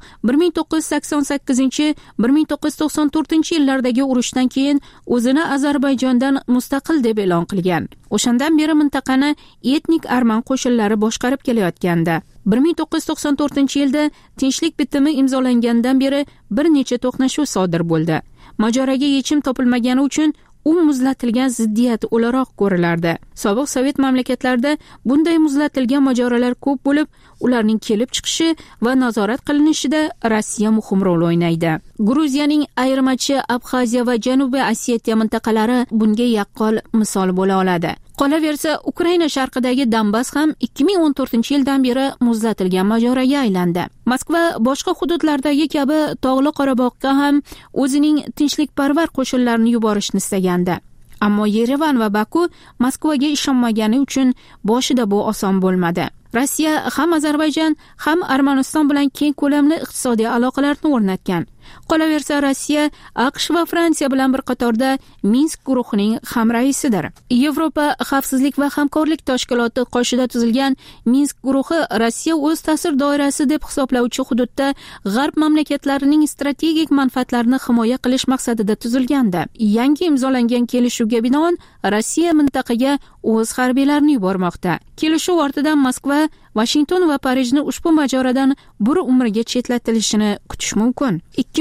1988-1994 yillardagi urushdan keyin o'zini Ozarbayjondan mustaqil deb e'lon qilgan. O'shandan beri mintaqani etnik arman qo'shinlari boshqarib kelayotganda 1994-yilda tinchlik bitimi imzolangandan beri bir necha to'qnashuv sodir bo'ldi. Mojaroga yechim topilmagani uchun u muzlatilgan ziddiyat o'laroq ko'rilardi. Sobiq Sovet mamlakatlarida bunday muzlatilgan mojarolar ko'p bo'lib, ularning kelib chiqishi va nazorat qilinishida Rossiya muhim rol o'ynaydi. Gruziyaning ayirmachi Abxaziya va Janubiy Osetiya mintaqalari bunga yaqqol misol bo'la oladi. Qolaversa, Ukraina sharqidagi Donbass ham 2014-yildan beri muzlatilgan mojaroga aylandi. Moskva boshqa hududlardagi kabi Tog'li Qorabog'ga ham o'zining tinchlikparvar qo'shinlarini yuborishni istagandi. Ammo Yerevan va Baku Moskvaga ishonmagani uchun boshida bu oson bo'lmadi. Rossiya ham Ozarbayjon ham Armaniston bilan keng ko'lamli iqtisodiy aloqalarni o'rnatgan. Qolaversa, Rossiya AQSh va Fransiya bilan bir qatorda Minsk guruhining hamraisidir. Yevropa xavfsizlik va hamkorlik tashkiloti qoshida tuzilgan Minsk guruhi Rossiya o'z ta'sir doirasi deb hisoblovchi hududda g'arb mamlakatlarining strategik manfaatlarini himoya qilish maqsadida tuzilgandi. Yangi imzolangan kelishuvga binoan Rossiya mintaqaga o'z harbiylarini yubormoqda. Kelishuv ortidan Moskva, Washington va Parijni ushbu mojarodan bir umrga chetlatilishini kutish mumkin.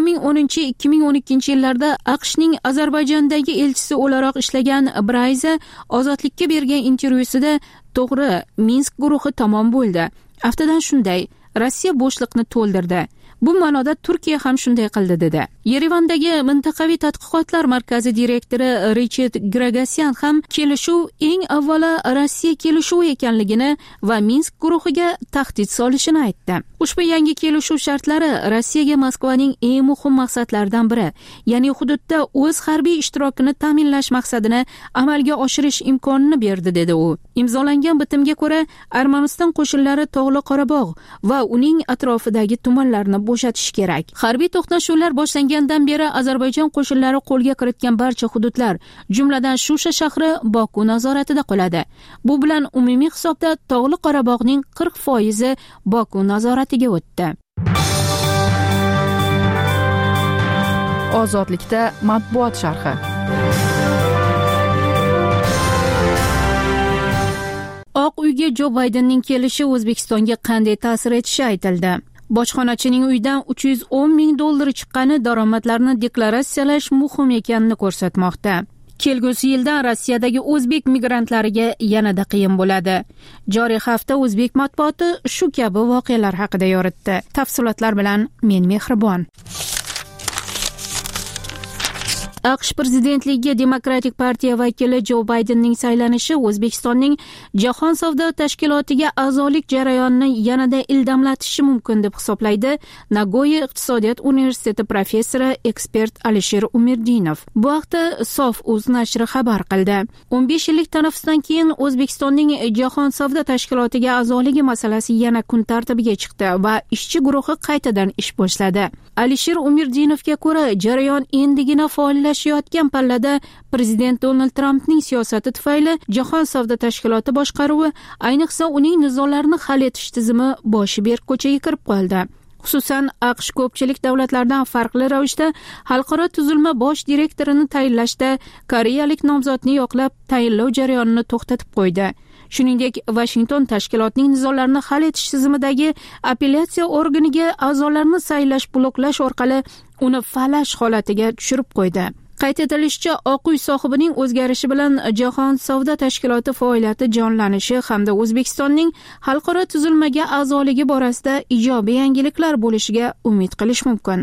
2010-2012 yillarda AQShning Ozarbayjondagi elchisi o'laroq ishlagan Brayza Ozodlikka bergan intervyusida to'g'ri, Minsk guruhi tamom bo'ldi. Aftidan shunday, Rossiya bo'shliqni to'ldirdi. Bu ma'noda Turkiya ham shunday qildi dedi. Yerevandagi mintaqaviy tadqiqotlar markazi direktori Richard Gragasyan ham kelishuv eng avvalo Rossiya kelishuvi ekanligini va Minsk guruhiga tahdid solishini aytdi. Ushbu yangi kelishuv shartlari Rossiyaga Moskvaning eng muhim maqsadlaridan biri, ya'ni hududda o'z harbiy ishtirokini ta'minlash maqsadini amalga oshirish imkonini berdi dedi u. Imzolangan bitimga ko'ra Armaniston qo'shinlari Tog'li Qorabog' va uning atrofidagi tumanlarni bo'shatish kerak. Harbiy to'qnashuvlar boshlangandan beri Ozarbayjon qo'shinlari qo'lga kiritgan barcha hududlar, jumladan Shusha shahri Boku nazoratida qoladi. Bu bilan umumiy hisobda Tog'li Qorabog'ning 40% Boku nazoratiga o'tdi. Ozodlikda matbuot sharhi. Oq uyga Jo Baydenning kelishi O'zbekistonga qanday ta'sir etishi aytildi. Bojxonachining uyidan $310,000 chiqqani daromadlarni deklaratsiyalash muhim ekanini ko'rsatmoqda. Kelgusi yildan Rossiyadagi o'zbek migrantlariga yanada qiyin bo'ladi. Joriy hafta o'zbek matbuoti shu kabi voqealar haqida yoritdi. Tafsilotlar bilan men Mehribon. AQSh prezidentligiga Demokratik partiya vakili Jo Baydenning saylanishi O'zbekistonning Jahon savdo tashkilotiga a'zolik jarayonini yanada ildamlatishi mumkin deb hisoblaydi Nagoya iqtisodiyot universiteti professori ekspert Alisher Umirdinov. Bu haqda Sof.uz nashri xabar qildi. 15 yillik tanaffusdan keyin O'zbekistonning Jahon savdo tashkilotiga a'zoligi masalasi yana kun tartibiga chiqdi va ishchi guruhi qaytadan ish boshladi. Alisher Umirdinovga ko'ra, jarayon endigina faollashayotgan pallada prezident Donald Trampning siyosati tufayli Jahon savdo tashkiloti boshqaruvi, ayniqsa uning nizolarini hal etish tizimi boshi berk ko'chaga kirib qoldi. Xususan, AQSh ko'pchilik davlatlardan farqli ravishda xalqaro tuzilma bosh direktorini tayinlashda koreyalik nomzodni yoqlab tayinlov jarayonini to'xtatib qo'ydi. Shuningdek, Washington tashkilotning nizolarini hal etish tizimidagi apellyatsiya organiga a'zolarni saylash bloklash orqali uni falash holatiga tushirib qo'ydi. Qayd etilishicha, Oq uy sohibining o'zgarishi bilan Jahon savdo tashkiloti faoliyati jonlanishi hamda O'zbekistonning xalqaro tuzilmaga a'zoligi borasida ijobiy yangiliklar bo'lishiga umid qilish mumkin.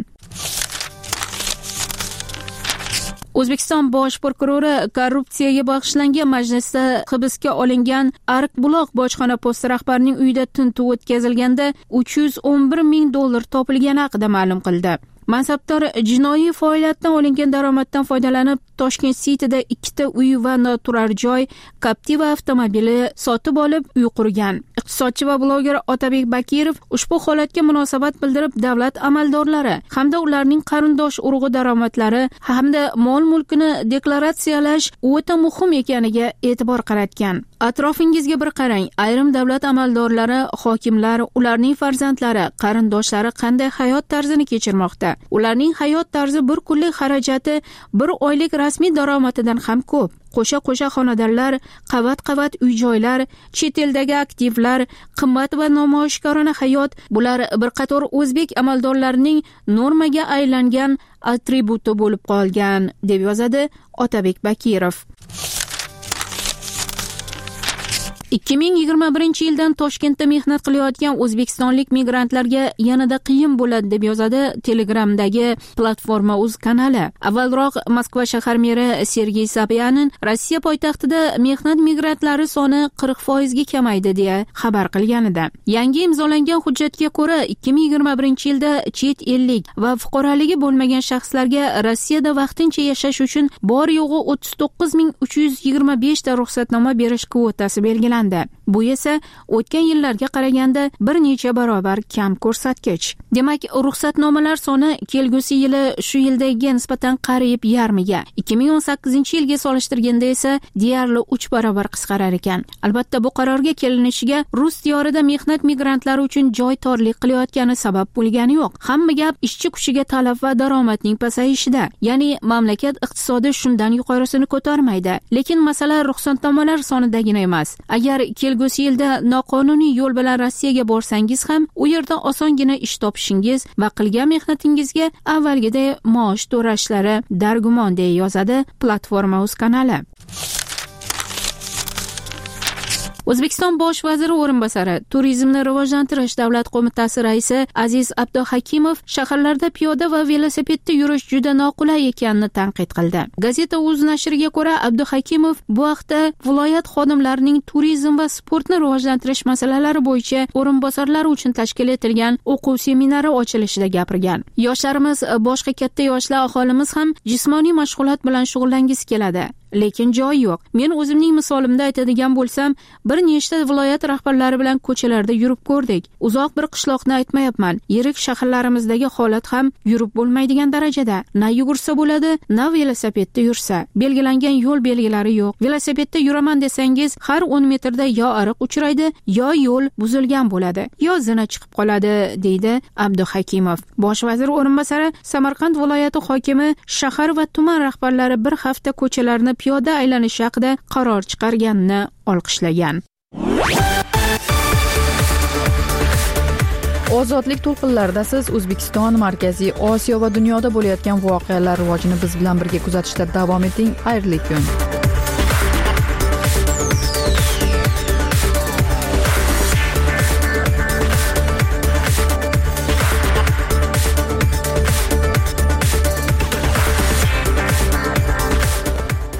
O'zbekiston bosh prokurori korrupsiyaga bag'ishlangan majlisda hibsga olingan Ariqbuloq bojxona posti rahbarining uyida tintuv o'tkazilganda $311,000 topilgani haqida ma'lum qildi. Mansabdor jinoiy faoliyatdan olingan daromaddan foydalanib Toshkent City'da 2 uy va noturar joy Captiva avtomobili sotib olib uy qurgan. Iqtisodchi va bloger Otabek Bakirov ushbu holatga munosabat bildirib, davlat amaldorlari hamda ularning qarindosh urug'i daromadlari hamda mol-mulkini deklaratsiyalash o'ta muhim ekaniga e'tibor qaratgan. Atrofingizga bir qarang. Ayrim davlat amaldorlari, hokimlar, ularning farzandlari, qarindoshlari qanday hayot tarzini kechirmoqda? Ularning hayot tarzi bir kunlik xarajati bir oylik rasmiy daromadidan ham ko'p. Qo'sha xonadonlar, qavat uy-joylar, chet eldagi aktivlar, qimmat va namoyishkorona hayot — bular bir qator o'zbek amaldorlarining normaga aylangan atributi bo'lib qolgan, deb yozadi Otabek Bakirov. 2021-yildan Toshkentda mehnat qilayotgan o'zbekistonlik migrantlarga yanada qiyin bo'ladi deb yozadi Telegramdagi Platforma.uz kanali. Avvalroq Moskva shahar meri Sergey Sobyanin Rossiya poytaxtida mehnat migrantlari soni 40% ga kamaydi deya xabar qilgan edi. Yangi imzolangan hujjatga ko'ra 2021-yilda chet ellik va fuqaroligi bo'lmagan shaxslarga Rossiyada vaqtincha yashash uchun bor yo'g'i 39,325 ta ruxsatnoma berish kvotasi belgilandi. Bu esa o'tgan yillarga qaraganda bir necha barobar kam ko'rsatkich. Demak, ruxsatnomalar soni kelgusi yili shu yildagiga nisbatan qariyb yarmiga, 2018-yilga solishtirganda esa deyarli 3 barobar qisqarar ekan. Albatta, bu qarorga kelinishiga rus diyorida mehnat migrantlari uchun joy torlik qilayotgani sabab bo'lgani yo'q. Hamma gap ishchi kuchiga talab va daromadning pasayishida. Ya'ni mamlakat iqtisodi shundan yuqorisini ko'tarmaydi. Lekin masala ruxsatnomalar sonidagina emas. Agar kelgusi yilda noqonuniy yo'l bilan Rossiyaga borsangiz ham, u yerda osongina ish topishingiz va qilgan mehnatingizga avvalgiday maosh to'lashlari dargumon, deya yozadi Platforma.uz kanali. O'zbekiston bosh vaziri o'rinbosari, Turizmni rivojlantirish davlat qo'mitasi raisi Aziz Abduhakimov shaharlarda piyoda va velosipedda yurish juda noqulay ekanini tanqid qildi. Gazeta.uz nashriga ko'ra, Abduhakimov bu haqda viloyat xodimlarining turizm va sportni rivojlantirish masalalari bo'yicha o'rinbosarlari uchun tashkil etilgan o'quv seminari ochilishida gapirgan. Yoshlarimiz, boshqa katta yoshlar aholimiz ham jismoniy mashg'ulot bilan shug'ullangisi keladi. Lekin joy yo'q. Men o'zimning misolimda aytadigan bo'lsam, bir nechta viloyat rahbarlari bilan ko'chalarda yurib ko'rdik. Uzoq bir qishloqni aytmayapman. Yirik shaharlarimizdagi holat ham yurib bo'lmaydigan darajada. Na yugursa bo'ladi, na velosipedda yursa. Belgilangan yo'l belgilari yo'q. Velosipedda yuraman desangiz, har 10 metrda yo ariq uchraydi, yo yo'l buzilgan bo'ladi, yo zina chiqib qoladi, deydi Abduhakimov. Bosh vazir o'rinbosari Samarqand viloyati hokimi shahar va tuman rahbarlari bir hafta ko'chalarni piyoda aylanish haqida qaror chiqarganini olqishlagan. ozodlik to'lqinlarida siz O'zbekiston, Markaziy Osiyo va dunyoda bo'layotgan voqealar rivojini biz bilan birga kuzatishda davom eting. Xayrli kun.